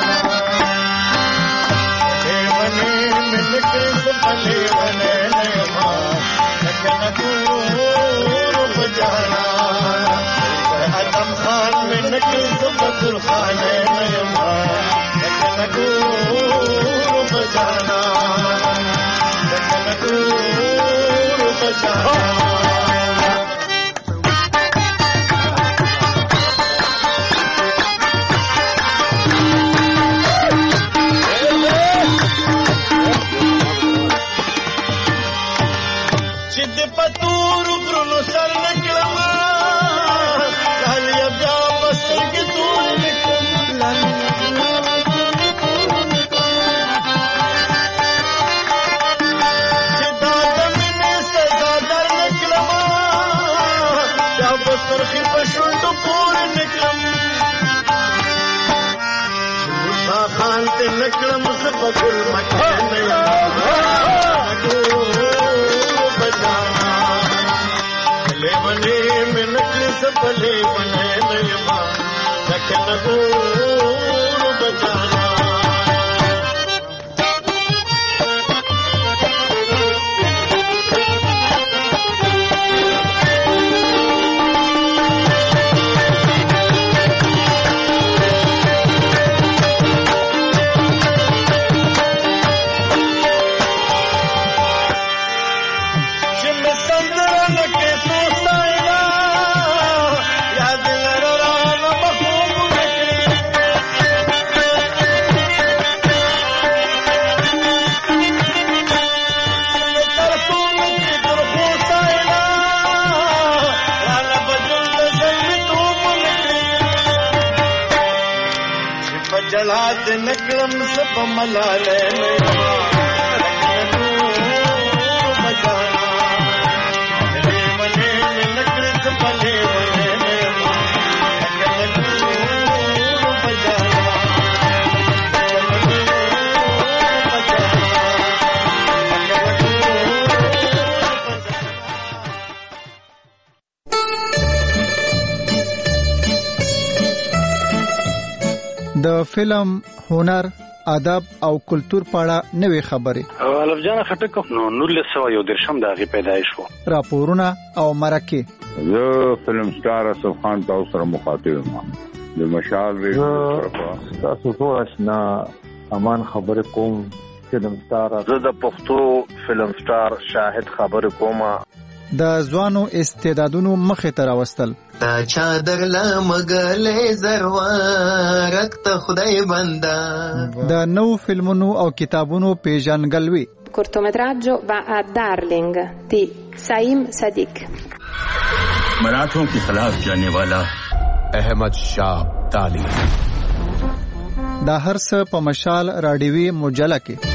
دیونے مل کے پلے ولے نیما سکن گور بچانا عدم خان مل کے بدر خان نیما سکن گور بچانا سکن گور بچانا خان تے نکلم سب گل مکھنے بجانا لے بنے میں نکل سب لے بنے نیما لکھن گور بجانا جلات نکلم سب ملا لے بجانا لے منے میں نکل سب لے منے بجانا د فلم، هنر، ادب او کلچر په اړه نوې خبرې الف جان خټک نو 1913 د هغې پیدایش و. راپورونه او مرکې. زه فلم سټار اسف خان تاسو سره مخاطب یم د مشال ریډیو طرفه. تاسو ټول آشنا امان خبرې کوم فلم سټار. زه د پښتو فلم سټار شاهد خبرې کوم. د ځوانو استعدادونو مخې ته راوستل. تا چادر لمغلې زروارک ته خدای بندا. د نو فلمونو او کتابونو پیژنګلوي. cortometraggio va a Darling di Saim Sadiq. मराठों के खिलाफ जाने वाला अहमद शाह अब्दाली. دا هر څه په مشال رادیوي مجله کې.